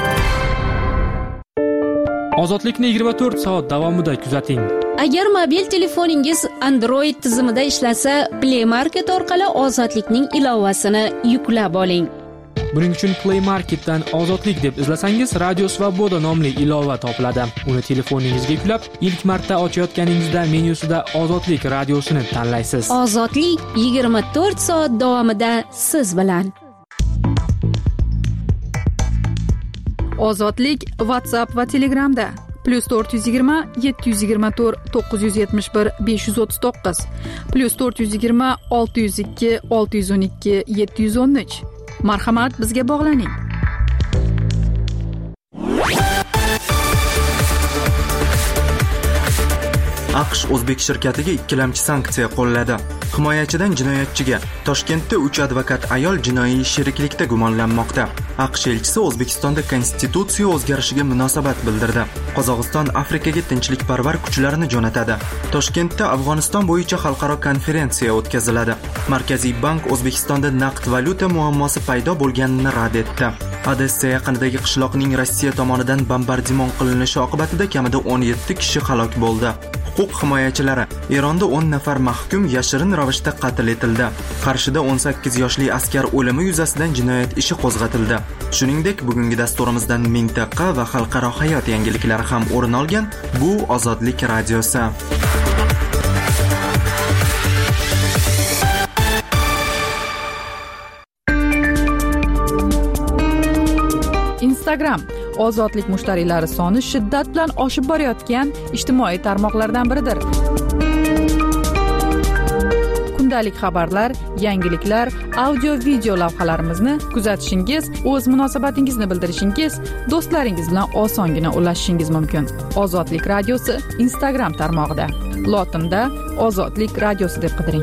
Ozodlikni yigirma to'rt soat davomida kuzating. Agar mobil telefoningiz Android tizimida ishlasa, Play Market orqali Ozodlikning ilovasini yuklab oling. Buning uchun Play Marketdan Ozodlik deb izlasangiz, Radio Svoboda nomli ilova topiladi. Uni telefoningizga yuklab, ilk marta ochayotganingizda menyusida Ozodlik radiosini tanlaysiz. Ozodlik yigirma to'rt soat davomida siz bilan. Ozodlik WhatsApp va Telegramda plus to'rt yuz yigirma yetti yuz yigirma to'rt to'qqiz yuz yetmish bir besh yuz o'ttiz to'qqiz plus to'rt yuz yigirma olti yuz ikki olti yuz o'n ikki yetti yuz o'n uch. Marhamat, bizga bog'laning. AQSh O'zbek shirkatiga ikkilamchi sanksiya qo'lladi. Himoyachidan jinoyatchiga Toshkentda uch advokat ayol jinoiy sheriklikda gumonlanmoqda. AQSh elchisi O'zbekistonda konstitutsiya o'zgarishiga munosabat bildirdi. Qozog'iston Afrikaga tinchlikparvar kuchlarini jo'natadi. Toshkentda Afg'oniston bo'yicha xalqaro konferensiya o'tkaziladi. Markaziy bank O'zbekistonda naqd valyuta muammosi paydo bo'lganini rad etdi. Odessa yaqinidagi qishloqning Rossiya tomonidan bombardimon qilinishi oqibatida kamida o'n yetti kishi halok bo'ldi. Huquq himoyachilari Eronda o'n nafar mahkum yashirin ravishda qatl etildi. Qarshida o'n sakkiz yoshli askar o'limi yuzasidan jinoyat ishi qo'zg'atildi. Shuningdek, bugungi dasturimizdan mintaqa va xalqaro hayot yangiliklari ham o'rin olgan. Bu Ozodlik radiosi. Instagram Ozodlik mushtariylari soni shiddat bilan oshib borayotgan ijtimoiy tarmoqlardan biridir. Kundalik xabarlar, yangiliklar, audio video lavhalarimizni kuzatishingiz, o'z munosabatingizni bildirishingiz, do'stlaringiz bilan osongina ulashishingiz mumkin. Ozodlik radiosi Instagram tarmog'ida. Lotinda Ozodlik radiosi deb qidiring.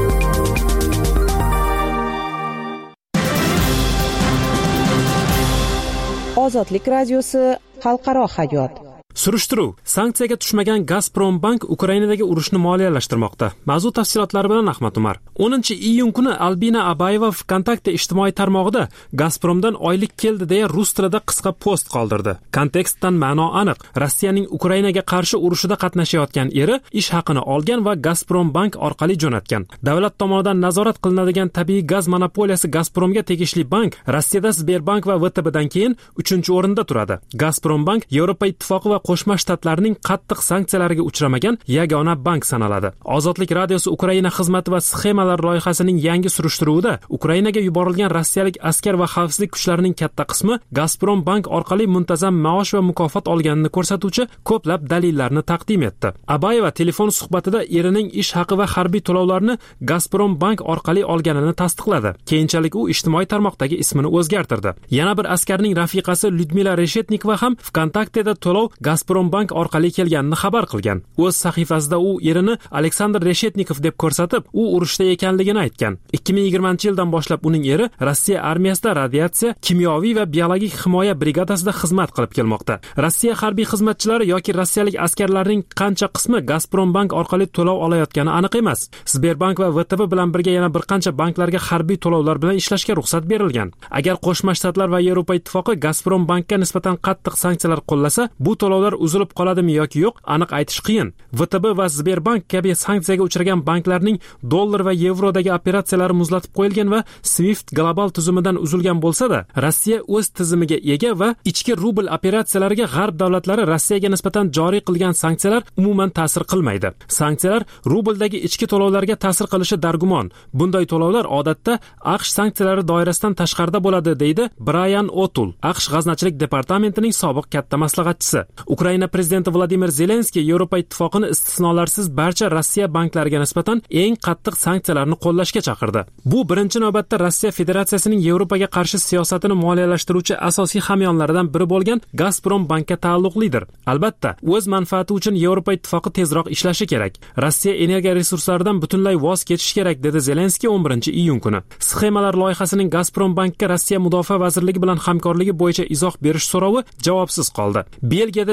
Ozodlik radiosi xalqaro hayot. Surishtiruv: sanksiyaga tushmagan Gazprom bank Ukrainadagi urushni moliyalashtirmoqda. Mavzu tafsilotlari bilan Ahmad Umar. o'ninchi iyun kuni Albina Abayeva VKontakte ijtimoiy tarmog'ida Gazpromdan oylik keldi deya rus tilida qisqa post qoldirdi. Kontekstdan ma'no aniq. Rossiyaning Ukrainaga qarshi urushida qatnashayotgan eri ish haqini olgan va Gazprom bank orqali jo'natgan. Davlat tomonidan nazorat qilinadigan tabiiy gaz monopoliyasi Gazpromga tegishli bank Rossiyada Sberbank va V T Bdan keyin uchinchi o'rinda turadi. Gazprom bank Yevropa ittifoqi va Qo'shma Shtatlarning qattiq sanksiyalariga uchramagan yagona bank sanaladi. Ozodlik radiosi Ukraina xizmati va sxemalar loyihasining yangi surishtiruvida Ukrainaga yuborilgan rossiyalik askar va xavfsizlik kuchlarining katta qismi Gazprom bank orqali muntazam maosh va mukofot olganini ko'rsatuvchi ko'plab dalillarni taqdim etdi. Abayeva telefon suhbatida erining ish haqi va harbiy to'lovlarni Gazprom bank orqali olganini tasdiqladi. Keyinchalik u ijtimoiy tarmoqdagi ismini o'zgartirdi. Yana bir askarning rafiqasi Lyudmila Reshetnikova ham VKontakteda to'lov Gazprom bank orqali kelganini xabar qilgan. O'z sahifasida u erini Aleksandr Reshetnikov deb ko'rsatib, u urushda ekanligini aytgan. ikki ming yigirmanchi yildan boshlab uning eri Rossiya armiyasida radiatsiya, kimyoviy va biologik himoya brigadasida xizmat qilib kelmoqda. Rossiya harbiy xizmatchilari yoki rossiyalik askarlarning qancha qismi Gazprom bank orqali to'lov olayotgani aniq emas. Sberbank va V T B bilan birga yana bir qancha banklarga harbiy to'lovlar bilan ishlashga ruxsat berilgan. Agar Qo'shma Shtatlar va Yevropa ittifoqi Gazprom bankka nisbatan qattiq sanksiyalar qo'llasa, bu to'lovlar uzilib qoladimi yoki yo'q, aniq aytish qiyin. V T B va Sberbank kabi sanksiyaga uchragan banklarning dollar va yevrodagi operatsiyalari muzlatib qo'yilgan va Swift global tuzumidan uzilgan bo'lsa-da, Rossiya o'z tizimiga ega va ichki rubl operatsiyalariga g'arb davlatlari Rossiyaga nisbatan joriy qilgan sanksiyalar umuman ta'sir qilmaydi. Sanksiyalar rubldagi ichki to'lovlarga ta'sir qilishi dargumon. Bunday to'lovlar odatda AQSh sanksiyalari doirasidan tashqarida bo'ladi, deydi Brian O'Toole, AQSh g'aznachilik departamentining sobiq katta maslahatchisi. Ukraina prezidenti Vladimir Zelenskiy Yevropa ittifoqini istisnolarsiz barcha Rossiya banklariga nisbatan eng qattiq sanksiyalarni qo'llashga chaqirdi. Bu birinchi navbatda Rossiya Federatsiyasining Yevropaga qarshi siyosatini moliyalashtiruvchi asosiy hamyonlaridan biri bo'lgan Gazprom bankka taalluqlidir. Albatta, o'z manfaati uchun Yevropa ittifoqi tezroq ishlashi kerak. Rossiya energiya resurslaridan butunlay voz kechish kerak, dedi Zelenskiy o'n birinchi iyun kuni. Sxemalar loyihasining Gazprom bankka Rossiya mudofaa vazirligi bilan hamkorligi bo'yicha izoh berish so'rovi javobsiz qoldi. Belgiyada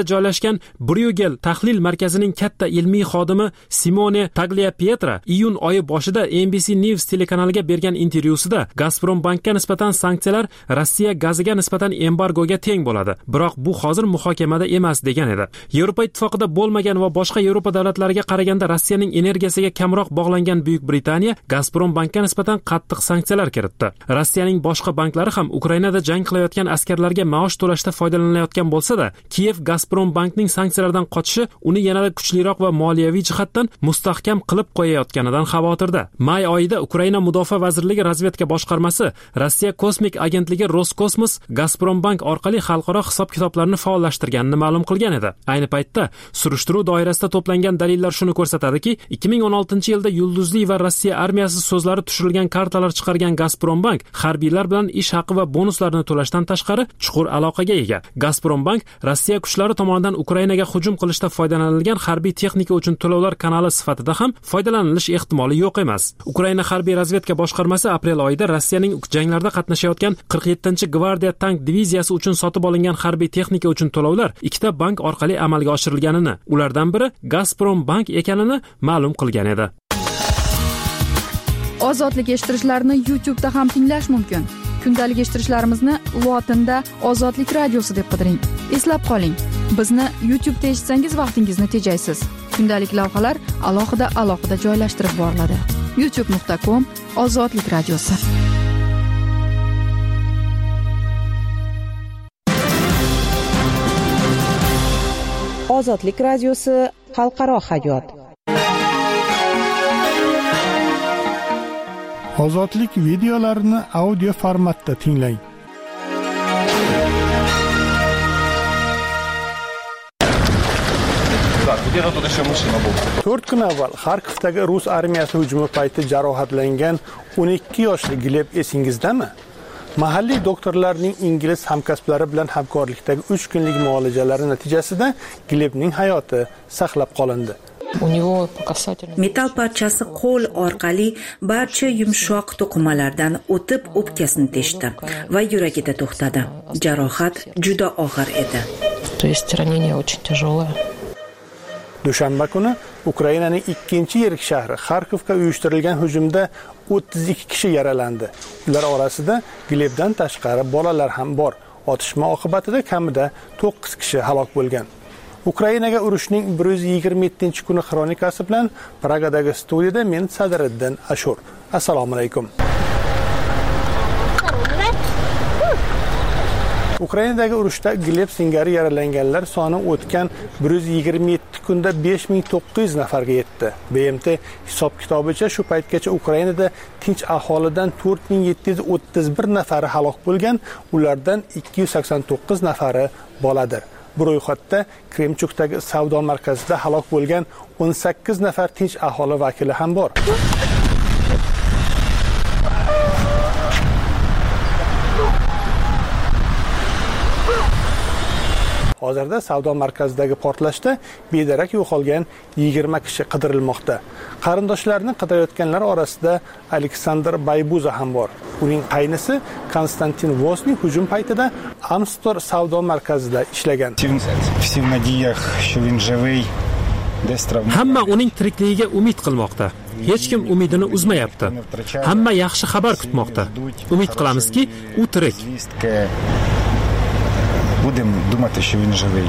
joylashgan Bruegel tahlil markazining katta ilmiy xodimi Simone Tagliapietra iyun oyi boshida N B C News telekanaliga bergan intervyusida Gazprom bankka nisbatan sanksiyalar Rossiya gaziga nisbatan embargoga teng bo'ladi. Biroq bu hozir muhokamada emas degan edi. Yevropa ittifoqida bo'lmagan va boshqa Yevropa davlatlariga qaraganda Rossiyaning energiyasiga kamroq bog'langan Buyuk Britaniya Gazprom bankka nisbatan qattiq sanksiyalar kiritdi. Rossiyaning boshqa banklari ham Ukrainada jang qilayotgan askarlarga maosh to'lashda foydalanilayotgan bo'lsa-da, Kiyev Gazprom bankning sanksiyalardan qochishi uni yanada kuchliroq va moliyaviy jihatdan mustahkam qilib qo'yayotganidan xavotirda. May oyida Ukraina Mudofaa vazirligi razvedka boshqarmasi Rossiya kosmik agentligi Roskosmos Gazprom bank orqali xalqaro hisob-kitoblarni faollashtirganini ma'lum qilgan edi. Ayni paytda surishtiruv doirasida to'plangan dalillar shuni ko'rsatadiki, ikki ming o'n oltinchi yilda yulduzli va Rossiya armiyasi so'zlari tushirilgan kartalar chiqargan Gazprom bank harbiylar bilan ish haqi va bonuslarni to'lashdan tashqari chuqur aloqaga ega. Gazprom bank Rossiya kuchlari tomonidan Ukrainaga hujum qilishda foydalanilgan harbiy texnika uchun to'lovlar kanali sifatida ham foydalanilish ehtimoli yo'q emas. Ukraina harbiy razvedka boshqarmasi aprel oyida Rossiyaning janglarda qatnashayotgan qirq yettinchi gvardiya tank diviziyasi uchun sotib olingan harbiy texnika uchun to'lovlar ikkita bank orqali amalga oshirilganini, ulardan biri Gazprom bank ekanini ma'lum qilgan edi. Ozodlik eshittirishlarni YouTube da ham tinglash mumkin. Kundalik eshittirishlarimizni lotinda Ozodlik radiosi deb qidiring. Eslab qoling, bizni YouTube da eshitsangiz vaqtingizni tejaysiz. Kundalik lavhalar alohida alohida joylashtirib boriladi. youtube nuqta com Ozodlik radiosi. Ozodlik radiosi xalqaro hayot. Ozodlik videolarini audio formatda tinglang. to'rt kun avval Xarkovdagi rus armiyasi hujumi payti jarohatlangan o'n ikki yoshli Gleb esingizdami? Mahalliy doktorlarning ingliz hamkasblari bilan hamkorlikdagi uch kunlik muolajalari natijasida Glebning hayoti saqlab qolindi. Metal parchasi qo'l orqali barcha yumshoq to'qimalardan o'tib o'pkasini teshdi va yuragida to'xtadi. Jarohat juda og'ir edi. Dushanba kuni Ukrainaning ikkinchi yirik shahri Xarkovga uyushtirilgan hujumda o'ttiz ikki kishi yaralandi. Ular orasida Glebdan tashqari bolalar ham bor. Otishma oqibatida kamida to'qqiz kishi halok bo'lgan. Ukrainaga urushning bir yuz yigirma yettinchi kuni xronikasi bilan Pragadagi studiyada men Sadriddin Ashur. Assalomu alaykum. Ukrainadagi urushda Gleb singari yaralanganlar soni o'tgan bir yuz yigirma yetti kunda besh ming to'qqiz yuz nafarga yetdi. B M T hisob-kitobicha shu paytgacha Ukrainada tinch aholidan to'rt ming yetti yuz o'ttiz bir nafari halok bo'lgan, ulardan ikki yuz sakson to'qqiz nafari boladir. Bu ro'yxatda Kremchukdagi savdo markazida halok bo'lgan o'n sakkiz nafar tinch aholi vakili ham bor. Hozirda savdo markazidagi portlashda bedarak yo'qolgan yigirma kishi qidirilmoqda. Qarindoshlarini qidirayotganlar orasida Aleksandr Baybuza ham bor. Uning qaynisi Konstantin Vosning hujum paytida Amstor savdo markazida ishlagan. Hamma uning tirikligiga umid qilmoqda. Hech kim umidini uzmayapti. Hamma yaxshi xabar kutmoqda. Umid qilamizki, u tirik. Будемо думати, що він живий.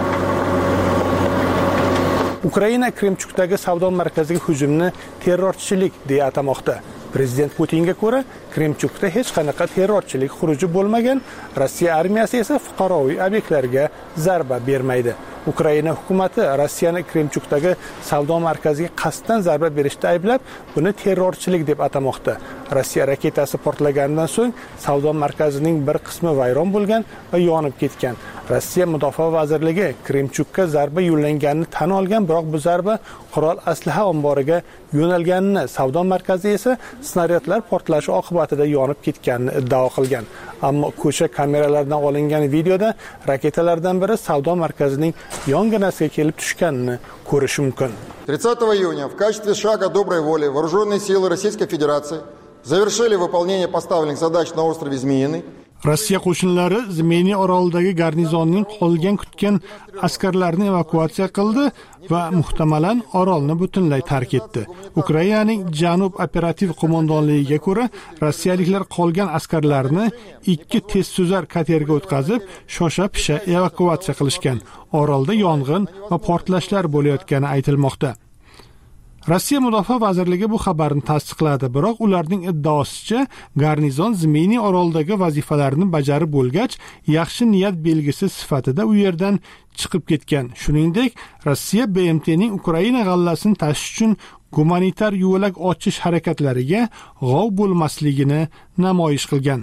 Ukraina Kremchukdagi savdo markaziga hujumni terrorchilik deya atamoqda. Prezident Putinga ko'ra, Kremchukda hech qanaqa terrorchilik xuruji bo'lmagan, Rossiya armiyasi esa fuqaroviy obyektlarga zarba bermaydi. Ukraina hukumati Rossiyani Kremchukdagi savdo markaziga qasddan zarba berishda ayblab, buni terrorchilik deb atamoqda. Rossiya raketasi portlaganidan so'ng savdo markazining bir qismi vayron bo'lgan va yonib ketgan. Rossiya Mudofaa vazirligi Kremchukka zarba yo'llanganini tan olgan, biroq bu zarba qurol aslaha omboriga yo'nalganini, savdo markazi esa snaryadlar portlashi oqibatida yonib ketganini iddao qilgan. Ammo ko'cha kameralaridan olingan videoda raketalardan biri savdo markazining yonginasiga kelib tushganini ko'rish mumkin. тридцатого июня в качестве шага доброй воли вооруженные силы Российской Федерации завершили выполнение поставленных задач на острове Змеиный. Rossiya qo'shinlari Zmeniy orolidagi garnizonning qolgan kutgan askarlarini evakuatsiya qildi va muhtamalan orolni butunlay tark etdi. Ukrainaning Janub operativ qo'mondonligiga ko'ra, rossiyaliklar qolgan askarlarni ikki tezsuzar katerga o'tkazib, shosha-pisha evakuatsiya qilishgan. Orolda yong'in va portlashlar bo'layotgani aytilmoqda. Rossiya Mudofaa vazirligi bu xabarni tasdiqladi, biroq ularning iddaosicha garnizon Zmeniy orolidagi vazifalarni bajarib bo'lgach, yaxshi niyat belgisi sifatida u yerdan chiqib ketgan. Shuningdek, Rossiya B M T'ning Ukraina g'allasini tashish uchun gumanitar yo'lak ochish harakatlariga g'ov bo'lmasligini namoyish qilgan.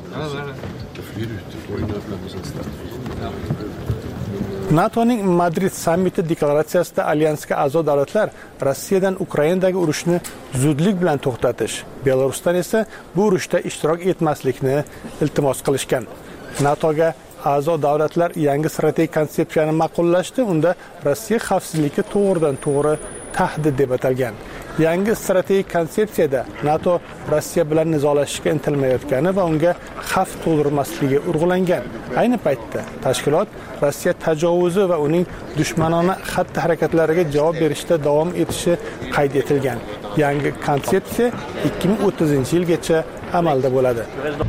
NATOning Madrid sammiti deklaratsiyasida alyansga a'zo davlatlar Rossiyadan Ukrainadagi urushni zudlik bilan to'xtatish, Belarusdan esa bu urushda ishtirok etmaslikni iltimos qilishgan. NATOga a'zo davlatlar yangi strategik konsepsiyani ma'qullashdi. Unda Rossiya xavfsizligi to'g'ridan to'g'ri tahdid deb atalgan. Yangi strategik konsepsiyada NATO Rossiya bilan nizolashishga intilmayotgani va unga xavf tug'dirmasligi urg'ulangan. Ayni paytda tashkilot Rossiya tajovuzi va uning dushmanona xatti-harakatlariga javob berishda davom etishi qayd etilgan. Yangi konsepsiya ikki ming o'ttizinchi yilgacha amalda bo'ladi.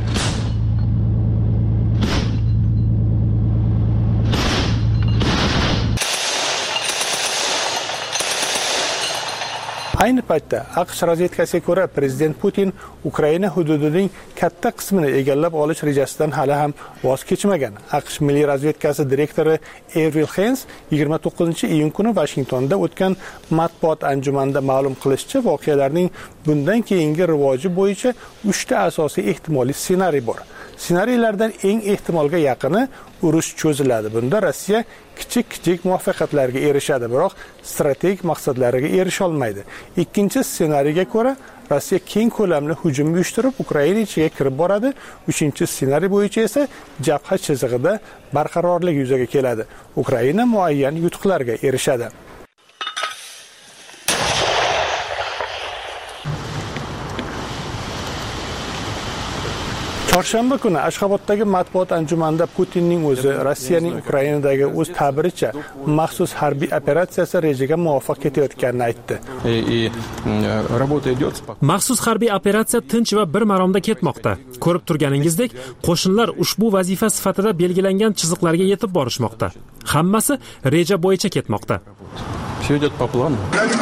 Ayni paytda AQSh razvedkasiga ko'ra, prezident Putin Ukraina hududining katta qismini egallab olish rejasidan hali ham voz kechmagan. AQSh milliy razvedkasi direktori Avril Haines yigirma to'qqizinchi iyun kuni Vashingtonda o'tgan matbuot anjumanida ma'lum qilishicha, voqealarning bundan keyingi rivoji bo'yicha uchta asosiy ehtimoliy ssenariy bor. Ssenariylardan eng ehtimolga yaqini urush cho'ziladi. Bunda Rossiya kichik-kichik muvaffaqiyatlarga erishadi, biroq strategik maqsadlariga erisha olmaydi. Ikkinchi ssenariyga ko'ra, Rossiya keng ko'lamli hujum uyushtirib, Ukraina ichiga kirib boradi. Uchinchi ssenariy bo'yicha esa jabha chizig'ida barqarorlik yuzaga keladi. Ukraina muayyan yutuqlarga erishadi. Chorshanba kuni Ashxoboddagi matbuot anjumanida Putinning o'zi Rossiyaning Ukrainadagi o'z ta'biricha maxsus harbiy operatsiyasi rejaga muvofiq ketayotganini aytdi. Maxsus harbiy operatsiya tinch va bir maromda ketmoqda. Ko'rib turganingizdek, qo'shinlar ushbu vazifa sifatida belgilangan chiziqlarga yetib borishmoqda. Hammasi reja bo'yicha ketmoqda. Все идет по плану.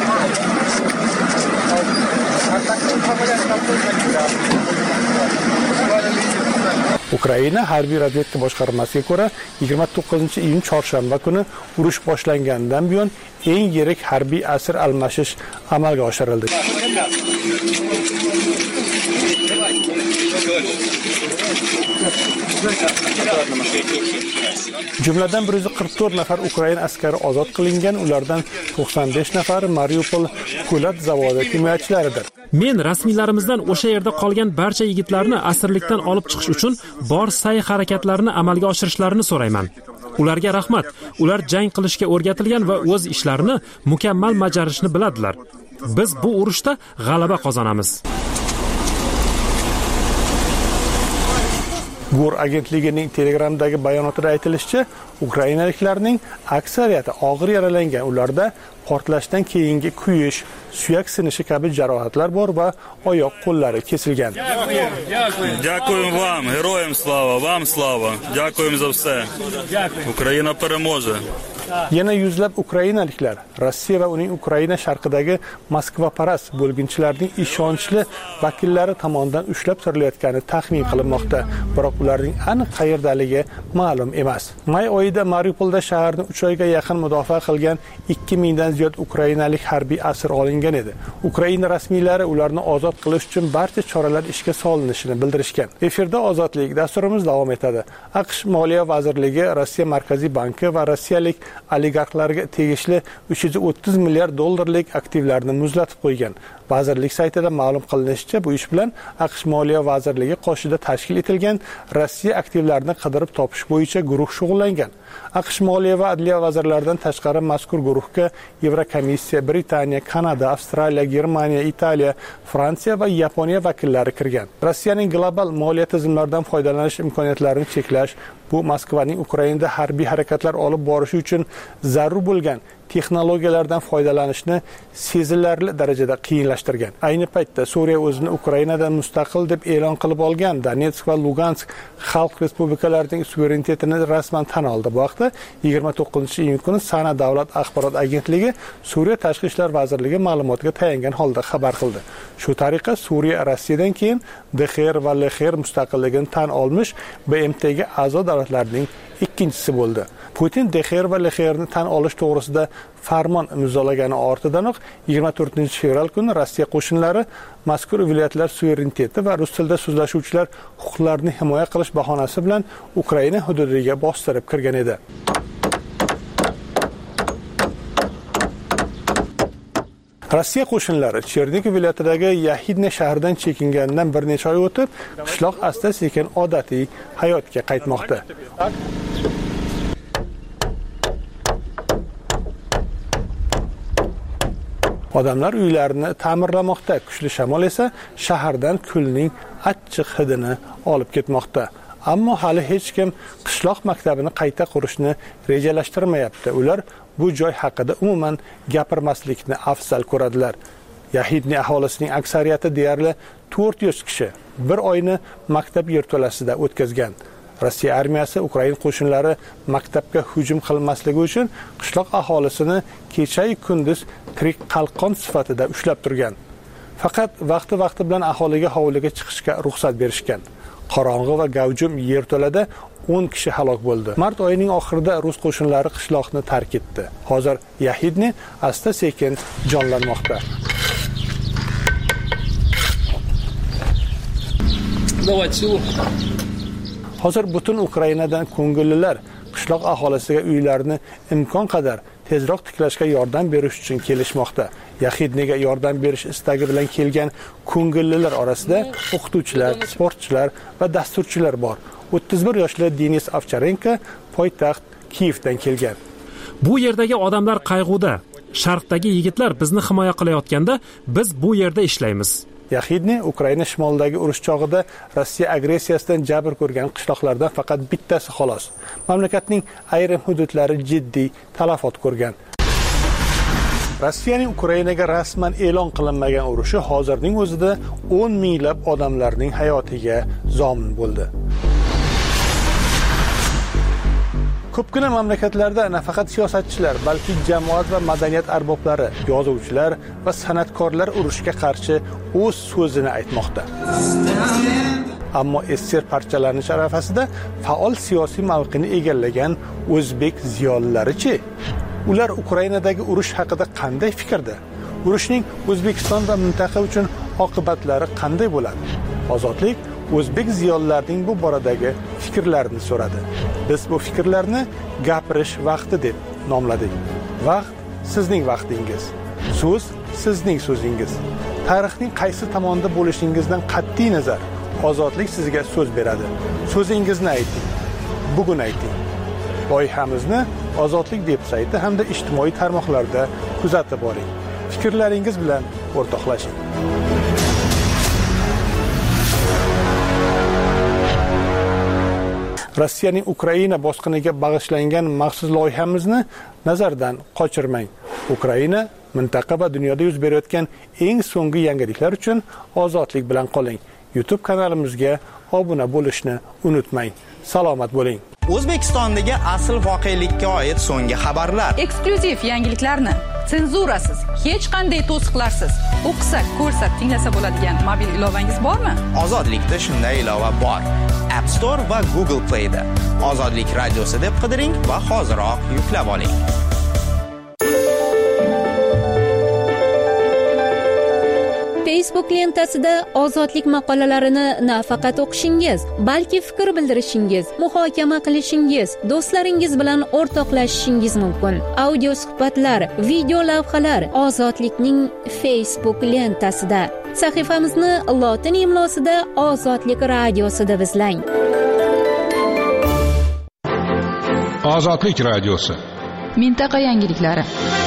Ukraina harbiy razvedka boshqarmasiga ko'ra, yigirma to'qqizinchi iyun chorshanba kuni urush boshlanganidan buyon eng yirik harbiy asir almashish amalga oshirildi. Jumladan bir yuz qirq to'rt nafar Ukraina askari ozod qilingan, ulardan to'qson besh nafari Mariupol po'lat zavodi himoyachilaridir. Men rasmiylarimizdan o'sha yerda qolgan barcha yigitlarni asirlikdan olib chiqish uchun bor sa'y harakatlarini amalga oshirishlarini so'rayman. Ularga rahmat. Ular jang qilishga o'rgatilgan va o'z ishlarini mukammal bajarishni biladilar. Biz bu urushda g'alaba qozonamiz. Gur agentligining Telegramdagi bayonotida aytilishicha, ukrainaliklarning aksariyati og'ir yaralangan. Ularda portlashdan keyingi kuyish, suyak sinishi kabi jarohatlar bor va oyoq qo'llari kesilgan. Дякуємо вам, героям слава, вам слава. Дякуємо за все. Ukraina переможе. Yana yuzlab ukrainaliklar Rossiya va uning Ukraina sharqidagi Moskvaparast bo'lginchilarning ishonchli vakillari tomonidan ushlab turilayotgani taxmin qilinmoqda, biroq ularning aniq qayerdaligi ma'lum emas. May oyida Mariupolda shaharni uch oyga yaqin mudofaa qilgan ikki mingdan ziyod ukrainalik harbiy asir olingan edi. Ukraina rasmiylari ularni ozod qilish uchun barcha choralar ishga solinishini bildirishgan. Efirda Ozodlik dasturimiz davom etadi. AQSh Moliya vazirligi, Rossiya Markaziy banki va rossiyalik oligarxlarga tegishli uch yuz o'ttiz milliard dollarlik aktivlarni muzlatib qo'ygan. Vazirlik saytida ma'lum qilinishicha, bu ish bilan AQSh Moliya vazirligi qoshida tashkil etilgan Rossiya aktivlarini qidirib topish bo'yicha guruh shug'ullangan. AQSh Moliya va Adliya vazirlaridan tashqari mazkur guruhga Yevrokomissiya, Britaniya, Kanada, Avstraliya, Germaniya, Italiya, Fransiya va Yaponiya vakillari kirgan. Rossiyaning global moliya tizimlaridan foydalanish imkoniyatlarini cheklash, bu Moskvaning Ukrainada harbiy harakatlar olib borishi uchun zarur bo'lgan texnologiyalardan foydalanishni sezilarli darajada qiyinlashtirgan. Ayni paytda Suriya o'zini Ukrainadan mustaqil deb e'lon qilib olgan Donetsk va Lugansk xalq respublikalarining suverenitetini rasman tan oldi. Bu haqda yigirma to'qqizinchi iyun kuni Sana davlat axborot agentligi Suriya tashqi ishlar vazirligi ma'lumotiga tayangan holda xabar qildi. Shu tariqa Suriya Rossiyadan keyin D X R va L X R mustaqilligini tan olmish B M Tga a'zo davlatlarning ikkinchisi bo'ldi. Putin D X R va L X Rni tan olish to'g'risida farmon imzolagani ortidanoq yigirma to'rtinchi fevral kuni Rossiya qo'shinlari mazkur viloyatlar suvereniteti va rus tilida so'zlashuvchilar huquqlarini himoya qilish bahonasi bilan Ukraina hududiga bostirib kirgan edi. Rossiya qo'shinlari Chernigiv viloyatidagi Yahidne shahridan chekingandan bir necha oy o'tib, qishloq asta-sekin odatiy hayotga qaytmoqda. Odamlar uylarini ta'mirlamoqda, kuchli shamol esa shahardan kulning achchiq hidini olib ketmoqda. Ammo hali hech kim qishloq maktabini qayta qurishni rejalashtirmayapti. Ular bu joy haqida umuman gapirmaslikni afzal ko'radilar. Yahidni aholisining aksariyati deyarli to'rt yuz kishi bir oyni maktab yerto'lasida o'tkazgan. Rossiya armiyasi Ukraina qo'shinlari maktabga hujum qilmasligi uchun qishloq aholisini kecha-yu kunduz tirik qalqon sifatida ushlab turgan. Faqat vaqti-vaqti bilan aholiga hovliga chiqishga ruxsat berishgan. Qorong'i va gavjum yerto'lada o'n kishi halok bo'ldi. Mart oyining oxirida rus qo'shinlari qishloqni tark etdi. Hozir Yahidni asta-sekin jonlanmoqda. Hozir butun Ukrainadan ko'ngillilar qishloq aholisiga uylarini imkon qadar tezroq tiklashga yordam berish uchun kelishmoqda. Yahidniga yordam berish istagi bilan kelgan ko'ngillilar orasida o'qituvchilar, sportchilar va dasturchilar bor. o'ttiz bir yoshli Denis Ovcharenko poytaxt Kiyevdan kelgan. Bu yerdagi odamlar qayg'uda. Sharqdagi yigitlar bizni himoya qilayotganda biz bu yerda ishlaymiz. Yahidni Ukraina shimolidagi urush chog'ida Rossiya agressiyasidan jabr ko'rgan qishloqlardan faqat bittasi xolos. Mamlakatning ayrim hududlari jiddiy talafot ko'rgan. Rossiyaning Ukrainaga rasman e'lon qilinmagan urushi hozirning o'zida o'n minglab odamlarning hayotiga zomin bo'ldi. Ko'pgina mamlakatlarda nafaqat siyosatchilar, balki jamoat va madaniyat arboblari, yozuvchilar va san'atkorlar urushga qarshi o'z so'zini aytmoqda. Ammo ester parchalanish arafasida faol siyosiy mavqeni egallagan o'zbek ziyolilari-chi? Ular Ukrainadagi urush haqida qanday fikrda? Urushning O'zbekiston va mintaqa uchun oqibatlari qanday bo'ladi? Ozodlik o'zbek ziyolilarining bu boradagi fikrlarini so'radi. Biz bu fikrlarni gapirish vaqti deb nomladik. Vaqt sizning vaqtingiz. So'z sizning so'zingiz. Tarixning qaysi tomonda bo'lishingizdan qat'iy nazar ozodlik sizga so'z beradi. So'zingizni ayting. Bugun ayting. Loyihamizni Ozodlik veb-sayti hamda ijtimoiy tarmoqlarda kuzatib boring. Fikrlaringiz bilan o'rtoqlashing. Rossiyaning Ukraina bosqiniga bag'ishlangan maxsus loyihamizni nazardan qochirmang. Ukraina, mintaqa va dunyoda yuz berayotgan eng so'nggi yangiliklar uchun ozodlik bilan qoling. YouTube kanalimizga obuna bo'lishni unutmang. Salomat bo'ling. O'zbekistondagi asl voqelikka oid so'nggi xabarlar, eksklyuziv yangiliklarni senzurasiz, hech qanday to'siqlarsiz o'qisa, ko'rsa, tinglasa bo'ladigan mobil ilovangiz bormi? Ozodlikda shunday ilova bor. App Store va Google Play da Ozodlik radiosi deb qidiring va hoziroq yuklab oling. Facebook lentasida ozodlik maqolalarini nafaqat o'qishingiz, balki fikr bildirishingiz, muhokama qilishingiz, do'stlaringiz bilan o'rtoqlashishingiz mumkin. Audio suhbatlar, video lavhalar ozodlikning Facebook lentasida. Sahifamizni lotin imlosida Ozodlik radiosi deb izlang. Ozodlik radiosi. Mintaqa yangiliklari.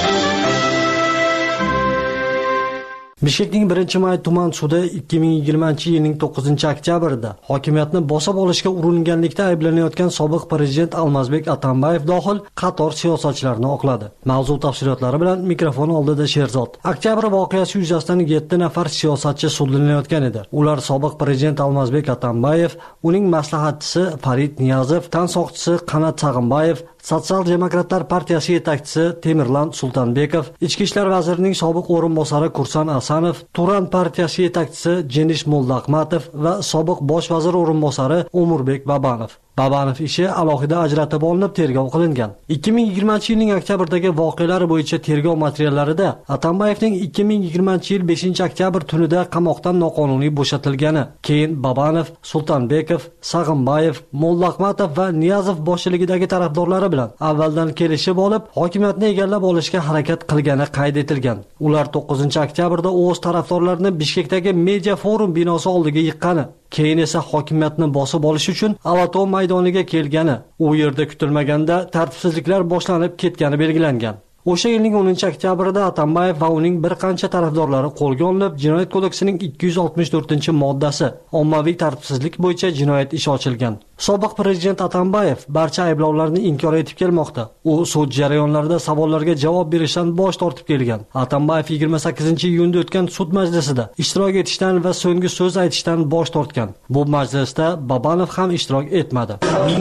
Bishkekning birinchi may tuman sudi ikki ming yigirmanchi yilning to'qqizinchi oktyabrida hokimiyatni bosib olishga uringanlikda ayblanayotgan sobiq prezident Almazbek Atambayev dohil qator siyosatchilarni oqladi. Mavzu tafsilotlari bilan mikrofon oldida Sherzod. Oktyabr voqeasi yuzasidan yetti nafar siyosatchi sudlanayotgan edi. Ular sobiq prezident Almazbek Atambayev, uning maslahatchisi Farid Niyazov, tansoqchisi Qanat Sag'imbayev, Sotsial demokratlar partiyasi yetakchisi Temirlan Sultanbekov, Ichki ishlar vazirining sobiq o'rinbosari Kursan Asanov, Turan partiyasi yetakchisi Jenish Mollahmatov va sobiq bosh vazir o'rinbosari Umurbek Babanov. Babanov ishi alohida ajratib olinib tergov qilingan. ikki ming yigirmanchi yilning oktyabrdagi voqealar bo'yicha tergov materiallarida Atambayevning ikki ming yigirmanchi yil beshinchi oktyabr tunida qamoqdan noqonuniy bo'shatilgani, keyin Babanov, Sultanbekov, Sag'imbayev, Mollahmatov va Niyazov boshchiligidagi tarafdorlari bilan avvaldan kelishib olib, hokimiyatni egallab olishga harakat qilgani qayd etilgan. Ular to'qqizinchi oktyabrda o'z tarafdorlarini Bishkekdagi Media Forum binosi oldiga yiqqani, keyin esa hokimiyatni bosib olish uchun Alatom maydoniga kelgani, u yerda kutilmaganda tartibsizliklar boshlanib ketgani belgilangan. O'sha yilning o'ninchi oktyabrida Atambayev va uning bir qancha tarafdorlari qo'lga olinib, Jinoyat kodeksining ikki yuz oltmish to'rtinchi moddasi ommaviy tartibsizlik bo'yicha jinoyat ishi ochilgan. Sobiq prezident Atambayev barcha ayblovlarni inkor etib kelmoqda. U sud jarayonlarida savollarga javob berishdan bosh tortib kelgan. Atambayev yigirma sakkizinchi iyunda o'tgan sud majlisida ishtirok etishdan va so'nggi so'z aytishdan bosh tortgan. Bu majlisda Babanov ham ishtirok etmadi.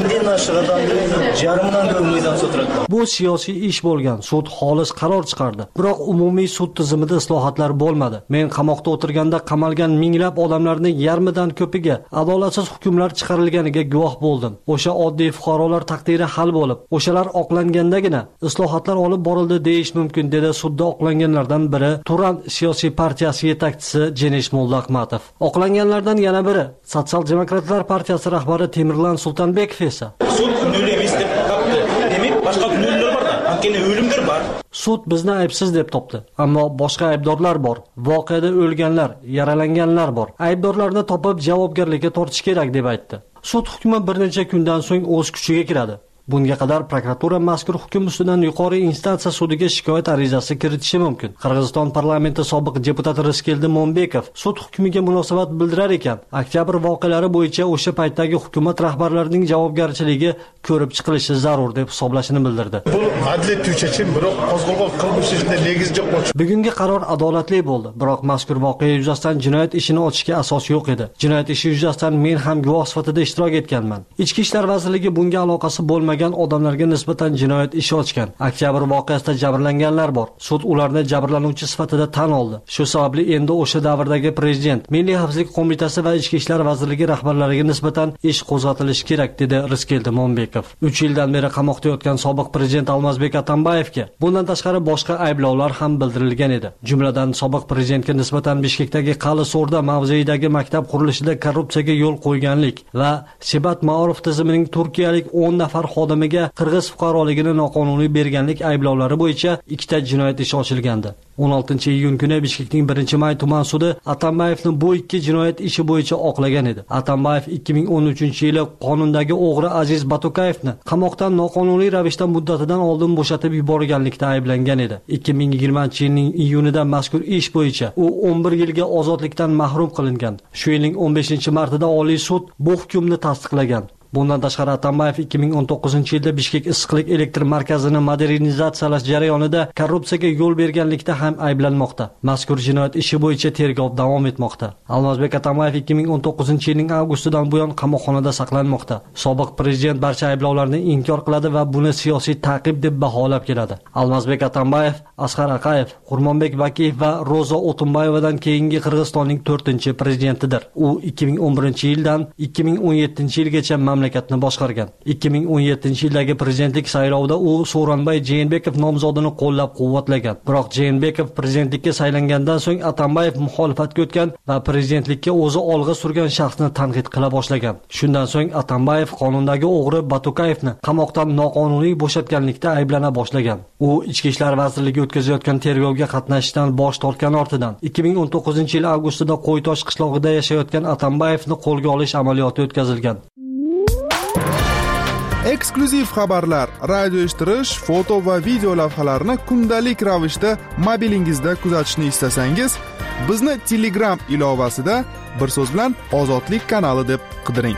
Bu siyosiy ish bo'lgan. Sud xolis qaror chiqardi. Biroq umumiy sud tizimida islohotlar bo'lmadi. Men qamoqda o'tirganda qamalgan minglab odamlarning yarmidan ko'piga adolatsiz hukmlar chiqarilganiga guvoh bo'ldim. O'sha oddiy fuqarolar taqdiri hal bo'lib, o'shalar oqlangandagina islohotlar olib borildi deyish mumkin, dedi sudda oqlanganlardan biri Turan siyosiy partiyasi yetakchisi Jenish Mollahmatov. Oqlanganlardan yana biri Sotsial demokratlar partiyasi rahbari Temirlan Sultanbekov esa sud kunli emas deb topdi. Demak, boshqa kunlar bor. Haqqini o'limdir bor. Sud bizni aybsiz deb topdi, ammo boshqa aybdorlar bor. Voqeada o'lganlar, yaralanganlar bor. Aybdorlarni topib javobgarlikka tortish kerak deb aytdi. Sud hukmi bir necha kundan so'ng o'z kuchiga kiradi. Bunga qadar prokuratura mazkur hukm ustidan yuqori instansiya sudiga shikoyat arizasi kiritishi mumkin. Qirg'iziston parlamenti sobiq deputati Rizkeldi Mo'mbekov sud hukmiga munosabat bildirar ekan, oktyabr voqealari bo'yicha o'sha paytdagi hukumat rahbarlarining javobgarchiligi ko'rib chiqilishi zarur deb hisoblashini bildirdi. Bu adliy tushachim, biroq qo'zg'olgan qilmishida negiz yo'q. Bugungi qaror adolatli bo'ldi, biroq mazkur voqea yuzasidan jinoyat ishini ochishga asos yo'q edi. Jinoyat ishi yuzasidan men ham guvoh sifatida ishtirok etganman. Ichki ishlar vazirligi bunga aloqasi bo'lmagan odamlarga nisbatan jinoyat ishi ochgan. Oktyabr voqeasida jabrlanganlar bor. Sud ularni jabrlanuvchi sifatida tan oldi. Shu sababli endi o'sha davrdagi prezident, Milliy xavfsizlik qo'mitasi va Ichki ishlar vazirligi rahbarlariga nisbatan ish qo'zg'atilishi kerak, dedi Rizkeldi Mo'mbekov. uch yildan beri qamoqda yotgan sobiq prezident Almazbek Atambayevga bundan tashqari boshqa ayblovlar ham bildirilgan edi. Jumladan sobiq prezidentga nisbatan Bishkekdagi Qali So'rda mavzeidagi maktab qurilishida korrupsiyaga yo'l qo'yganlik va Sebat Ma'ruf tizimining turkiyalik o'n nafar xodimiga qirg'iz fuqaroligini noqonuniy berganlik ayblovlari bo'yicha ikkita jinoyat ishi ochilgandi. o'n oltinchi iyun kuni Bishkekning birinchi may tuman sudi Atambayevni bu ikki jinoyat ishi bo'yicha oqlagan edi. Atambayev ikki ming o'n uchinchi yili qonundagi o'g'ri Aziz Batukayevni qamoqdan noqonuniy ravishda muddatidan oldin bo'shatib yuborganlikda ayblangan edi. ikki ming yigirmanchi yilning iyunida mazkur ish bo'yicha u o'n bir yilga ozodlikdan mahrum qilingan. Shu yilning o'n beshinchi martida Oliy sud bu hukmni tasdiqlagan. Bundan tashqari Atambayev ikki ming o'n to'qqizinchi yilda Bishkek issiqlik elektr markazini modernizatsiyalash jarayonida korrupsiyaga yo'l berganlikda ham ayblanmoqda. Mazkur jinoyat ishi bo'yicha tergov davom etmoqda. Almazbek Atambayev ikki ming o'n to'qqizinchi yilning avgustidan buyon qamoqxonada saqlanmoqda. Sobiq prezident barcha ayblovlarni inkor qiladi va buni siyosiy ta'qib deb baholab keladi. Almazbek Atambayev, Asqar Aqayev, Qurmonbek Bakiyev va Ro'za O'tunbayevadan keyingi Qirg'izistonning to'rtinchi prezidentidir. U ikki ming o'n birinchi yildan ikki ming o'n yettinchi yilgacha mamlakat mamlakatni boshqargan. ikki ming o'n yettinchi yildagi prezidentlik saylovida u Sooronbay Jeenbekov nomzodini qo'llab-quvvatlagan. Biroq Jeenbekov prezidentlikka saylangandan so'ng Atambayev muxolifatga o'tgan va prezidentlikka o'zi olg'a surgan shaxsni tanqid qila boshlagan. Shundan so'ng Atambayev qonundagi o'g'ri Batukayevni qamoqdan noqonuniy bo'shatganlikda ayblana boshlagan. U Ichki ishlar vazirligi o'tkazayotgan tergovga qatnashishdan bosh tortgan ortidan ikki ming o'n to'qqizinchi yil avgustida Qo'ytosh qishlog'ida yashayotgan Atambayevni qo'lga olish amaliyoti o'tkazilgan. Eksklyuziv xabarlar, radio eshittirish, foto va video lavhalarni kundalik ravishda mobilingizda kuzatishni istasangiz, bizni Telegram ilovasida bir so'z bilan Ozodlik kanali deb qidiring.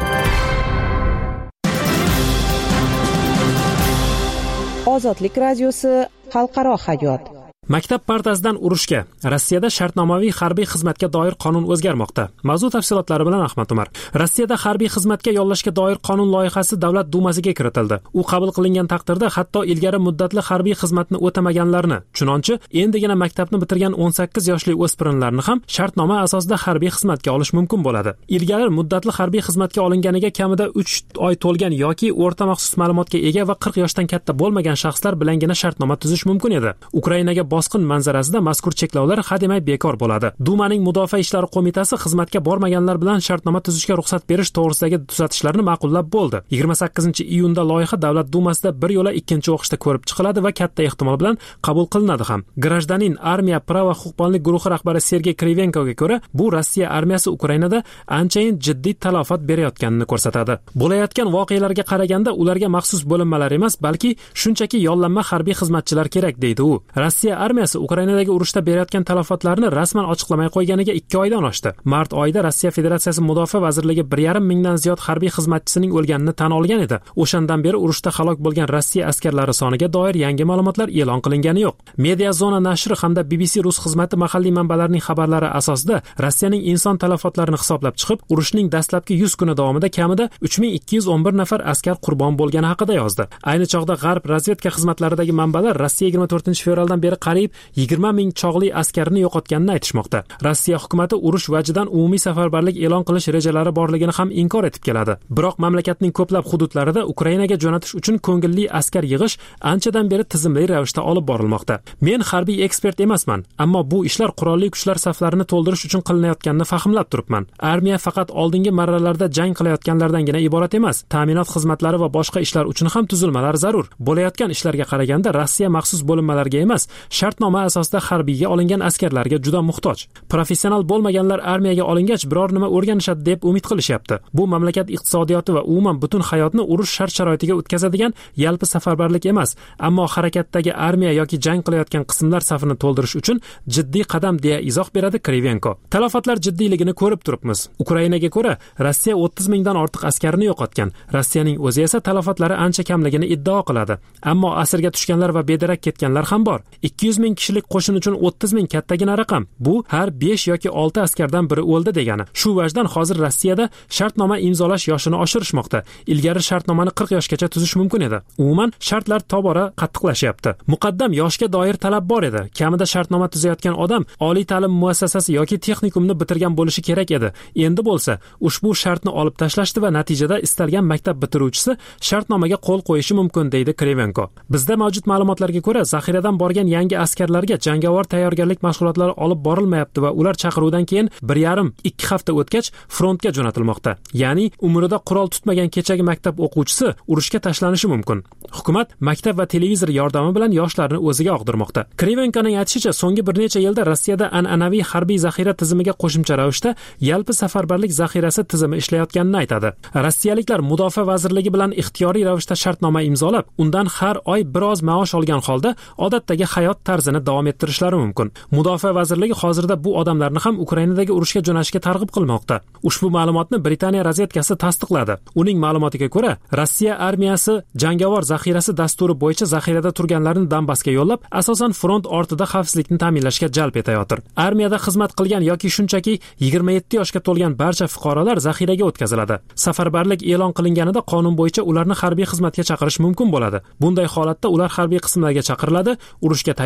Ozodlik radiosi xalqaro hayot. Maktab partasidan urushga, Rossiyada shartnomaviy harbiy xizmatga doir qonun o'zgarmoqda. Mavzu tafsilotlari bilan Ahmad Umar. Rossiyada harbiy xizmatga yollashga doir qonun loyihasi Davlat dumasiga kiritildi. U qabul qilingan taqdirda hatto ilgari muddatli harbiy xizmatni o'tamaganlarni, chunonchi endigina maktabni bitirgan o'n sakkiz yoshli o'spirinlarni ham shartnoma asosida harbiy xizmatga olish mumkin bo'ladi. Ilgari muddatli harbiy xizmatga olinganiga kamida uch oy to'lgan yoki o'rta maxsus ma'lumotga ega va qirq yoshdan katta bo'lmagan shaxslar bilangina shartnoma tuzish mumkin edi. Ukrainaga bosqin manzarasida mazkur cheklovlar hademay bekor bo'ladi. Dumaning Mudofaa ishlari qo'mitasi xizmatga bormaganlar bilan shartnoma tuzishga ruxsat berish to'g'risidagi tuzatishlarni ma'qullab bo'ldi. yigirma sakkizinchi iyunda loyiha Davlat dumasida bir yo'la ikkinchi o'qishda ko'rib chiqiladi va katta ehtimol bilan qabul qilinadi ham. Grajdanin armiya prava huquqbonlik guruhi rahbari Sergey Krivenkoga ko'ra, bu Rossiya armiyasi Ukrainada anchayin jiddiy talafot berayotganini ko'rsatadi. Bo'layotgan voqealarga qaraganda ularga maxsus bo'linmalar emas, balki shunchaki yollanma harbiy xizmatchilar kerak deydi u. Rossiya armiyasi Ukrainadagi urushda berayotgan talafotlarni rasman ochiqlamay qo'yganiga ikki oydan oshdi. Mart oyida Rossiya Federatsiyasi Mudofaa vazirligi bir yarim mingdan ziyod harbiy xizmatchisining o'lganini tan olgan edi. O'shandan beri urushda halok bo'lgan Rossiya askarlari soniga doir yangi ma'lumotlar e'lon qilingani yo'q. Media Zona nashri hamda B B C rus xizmati mahalliy manbalarining xabarlari asosida Rossiyaning inson talafotlarini hisoblab chiqib, urushning dastlabki yuz kuni davomida kamida uch ming ikki yuz o'n bir nafar askar qurbon bo'lgani haqida yozdi. Ayni chog'da G'arb razvedka xizmatlaridagi manbalar Rossiya yigirma to'rtinchi fevraldan beri qariyb yigirma ming chog'li askarni yo'qotganini aytishmoqda. Rossiya hukumatı urush vajidan umumiy safarbarlik e'lon qilish rejalari borligini ham inkor etib keladi. Biroq mamlakatning ko'plab hududlarida Ukrainaga jo'natish uchun ko'ngilli askar yig'ish anchadan beri tizimli ravishda olib borilmoqda. Men harbiy ekspert emasman, ammo bu ishlar qurolli kuchlar saflarini to'ldirish uchun qilinayotganini fahmlab turibman. Armiya faqat oldingi marralarda jang qilayotganlardangina iborat emas. Ta'minot xizmatlari va boshqa ishlar uchun ham tuzilmalar zarur. Bo'layotgan ishlarga qaraganda Rossiya maxsus bo'linmalarga emas, shartnoma asosida harbiyga olingan askarlarga juda muhtoj. Professional bo'lmaganlar armiyaga olingach biror nima o'rganishadi deb umid qilishyapti. Bu mamlakat iqtisodiyoti va umuman butun hayotni urush shart-sharoitiga o'tkazadigan yalpi safarbarlik emas, ammo harakatdagi armiya yoki jang qilayotgan qismlar safini to'ldirish uchun jiddiy qadam deya izoh beradi Krivenko. Talafotlar jiddiyligini ko'rib turibmiz. Ukrainaga ko'ra, Rossiya o'ttiz mingdan ortiq askarini yo'qotgan. Rossiyaning o'zi esa talafotlari ancha kamligini iddao qiladi. Ammo asirga tushganlar va bedarak ketganlar ham bor. ikki yuz ming kishilik qo'shin uchun o'ttiz ming kattagina raqam. Bu har besh yoki olti askardan biri o'ldi degani. Shu vajdan hozir Rossiyada shartnoma imzolash yoshini oshirishmoqda. Ilgari shartnomani qirq yoshgacha tuzish mumkin edi. Umuman shartlar tobora qattiqlashyapti. Muqaddam yoshga doir talab bor edi. Kamida shartnoma tuzayotgan odam oliy ta'lim muassasasi yoki texnikumni bitirgan bo'lishi kerak edi. Endi bo'lsa, ushbu shartni olib tashlashdi va natijada istalgan maktab bitiruvchisi shartnomaga qo'l qo'yishi mumkin deydi Krivenko. Bizda mavjud ma'lumotlarga ko'ra, zaxiradan borgan yangi askarlarga jangovar tayyorgarlik mashg'ulotlari olib borilmayapti va ular chaqiruvdan keyin bir yarim ikki hafta o'tgach frontga jo'natilmoqda. Ya'ni umrida qurol tutmagan kechagi maktab o'quvchisi urushga tashlanishi mumkin. Hukumat maktab va televizor yordami bilan yoshlarni o'ziga og'dirmoqda. Krivenkoning aytishicha, so'nggi bir necha yilda Rossiyada an'anaviy harbiy zaxira tizimiga qo'shimcha ravishda yalpi safarbarlik zaxirasi tizimi ishlayotganini aytadi. Rossiyaliklar Mudofaa vazirligi bilan ixtiyoriy ravishda shartnoma imzolab, undan har oy biroz maosh olgan holda odatdagi hayot tarzini davom ettirishlari mumkin. Mudofaa vazirligi hozirda bu odamlarni ham Ukrainadagi urushga jo'nashga targ'ib qilmoqda. Ushbu ma'lumotni Britaniya razvedkasi tasdiqladi. Uning ma'lumotiga ko'ra, Rossiya armiyasi jangovar zaxirasi dasturi bo'yicha zaxirada turganlarni Donbassga yo'llab, asosan front ortida xavfsizlikni ta'minlashga jalb etayotir. Armiyada xizmat qilgan yoki shunchaki yigirma yetti yoshga to'lgan barcha fuqarolar zaxiraga o'tkaziladi. Safarbarlik e'lon qilinganida qonun bo'yicha ularni harbiy xizmatga chaqirish mumkin bo'ladi. Bunday holatda ular harbiy qismlarga chaqiriladi, urushga tayyor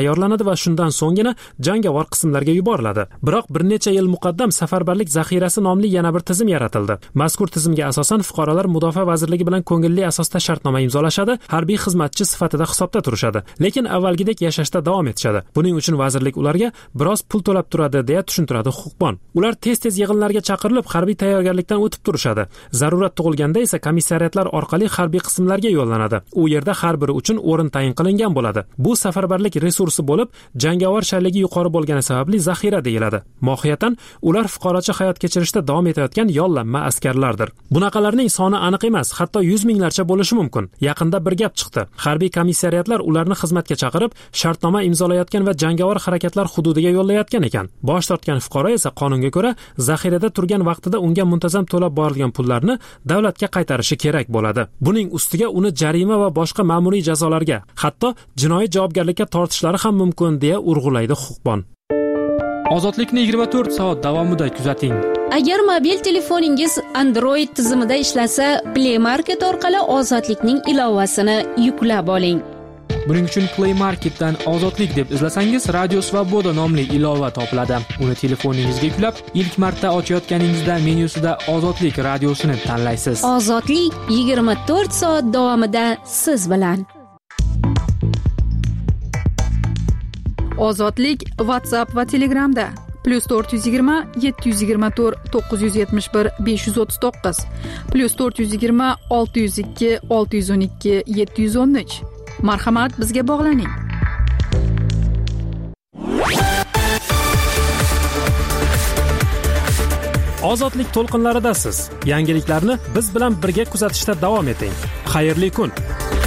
tayyorlanadi va shundan so'nggina jangovar qismlarga yuboriladi. Biroq bir necha yil muqaddam safarbarlik zaxirasi nomli yana bir tizim yaratildi. Mazkur tizimga asosan fuqarolar mudofaa vazirligi bilan ko'ngilli asosda shartnoma imzolashadi, harbiy xizmatchi sifatida hisobda turishadi, lekin avvalgidek yashashda davom etishadi. Buning uchun vazirlik ularga biroz pul to'lab turadi, deya tushuntiradi huquqbon. Ular tez-tez yig'inlarga chaqirilib, harbiy tayyorgarlikdan o'tib turishadi. Zarurat tug'ilganda esa komissariyatlar orqali harbiy qismlarga yo'llanadi. U yerda har biri uchun o'rin tayin qilingan bo'ladi. Bu safarbarlik resursi bo'lib, jangovar shayligi yuqori bo'lgani sababli zaxira deyiladi. Mohiyatan ular fuqarocha hayot kechirishda davom etayotgan yollanma askarlardir. Bunaqalarning soni aniq emas, hatto yuz minglarcha bo'lishi mumkin. Yaqinda bir gap chiqdi. Harbiy komissariyatlar ularni xizmatga chaqirib, shartnoma imzolayotgan va jangovar harakatlar hududiga yo'llayotgan ekan. Bosh tortgan fuqaro esa qonunga ko'ra zaxirada turgan vaqtida unga muntazam to'lab borilgan pullarni davlatga qaytarishi kerak bo'ladi. Buning ustiga uni jarima va boshqa ma'muriy jazolarga, hatto jinoiy javobgarlikka tortishlari ham mumkin, deya urg'ulaydi huquqbon. Ozodlikni yigirma to'rt soat davomida kuzating. Agar mobil telefoningiz Android tizimida ishlasa, Play Market orqali Ozodlikning ilovasini yuklab oling. Buning uchun Play Marketdan Ozodlik deb izlasangiz, Radio Svoboda nomli ilova topiladi. Uni telefoningizga yuklab, ilk marta ochayotganingizda menyusida Ozodlik radiosini tanlaysiz. Ozodlik yigirma to'rt soat davomida siz bilan. Ozodlik WhatsApp va Telegramda plus to'rt yuz yigirma yetti yuz yigirma to'rt to'qqiz yuz yetmish bir besh yuz o'ttiz to'qqiz plus to'rt yuz yigirma olti yuz ikki olti yuz o'n ikki yetti yuz o'n uch. Marhamat, bizga bog'laning. Ozodlik to'lqinlaridasiz. Yangiliklarni biz bilan birga kuzatishda davom eting. Xayrli kun.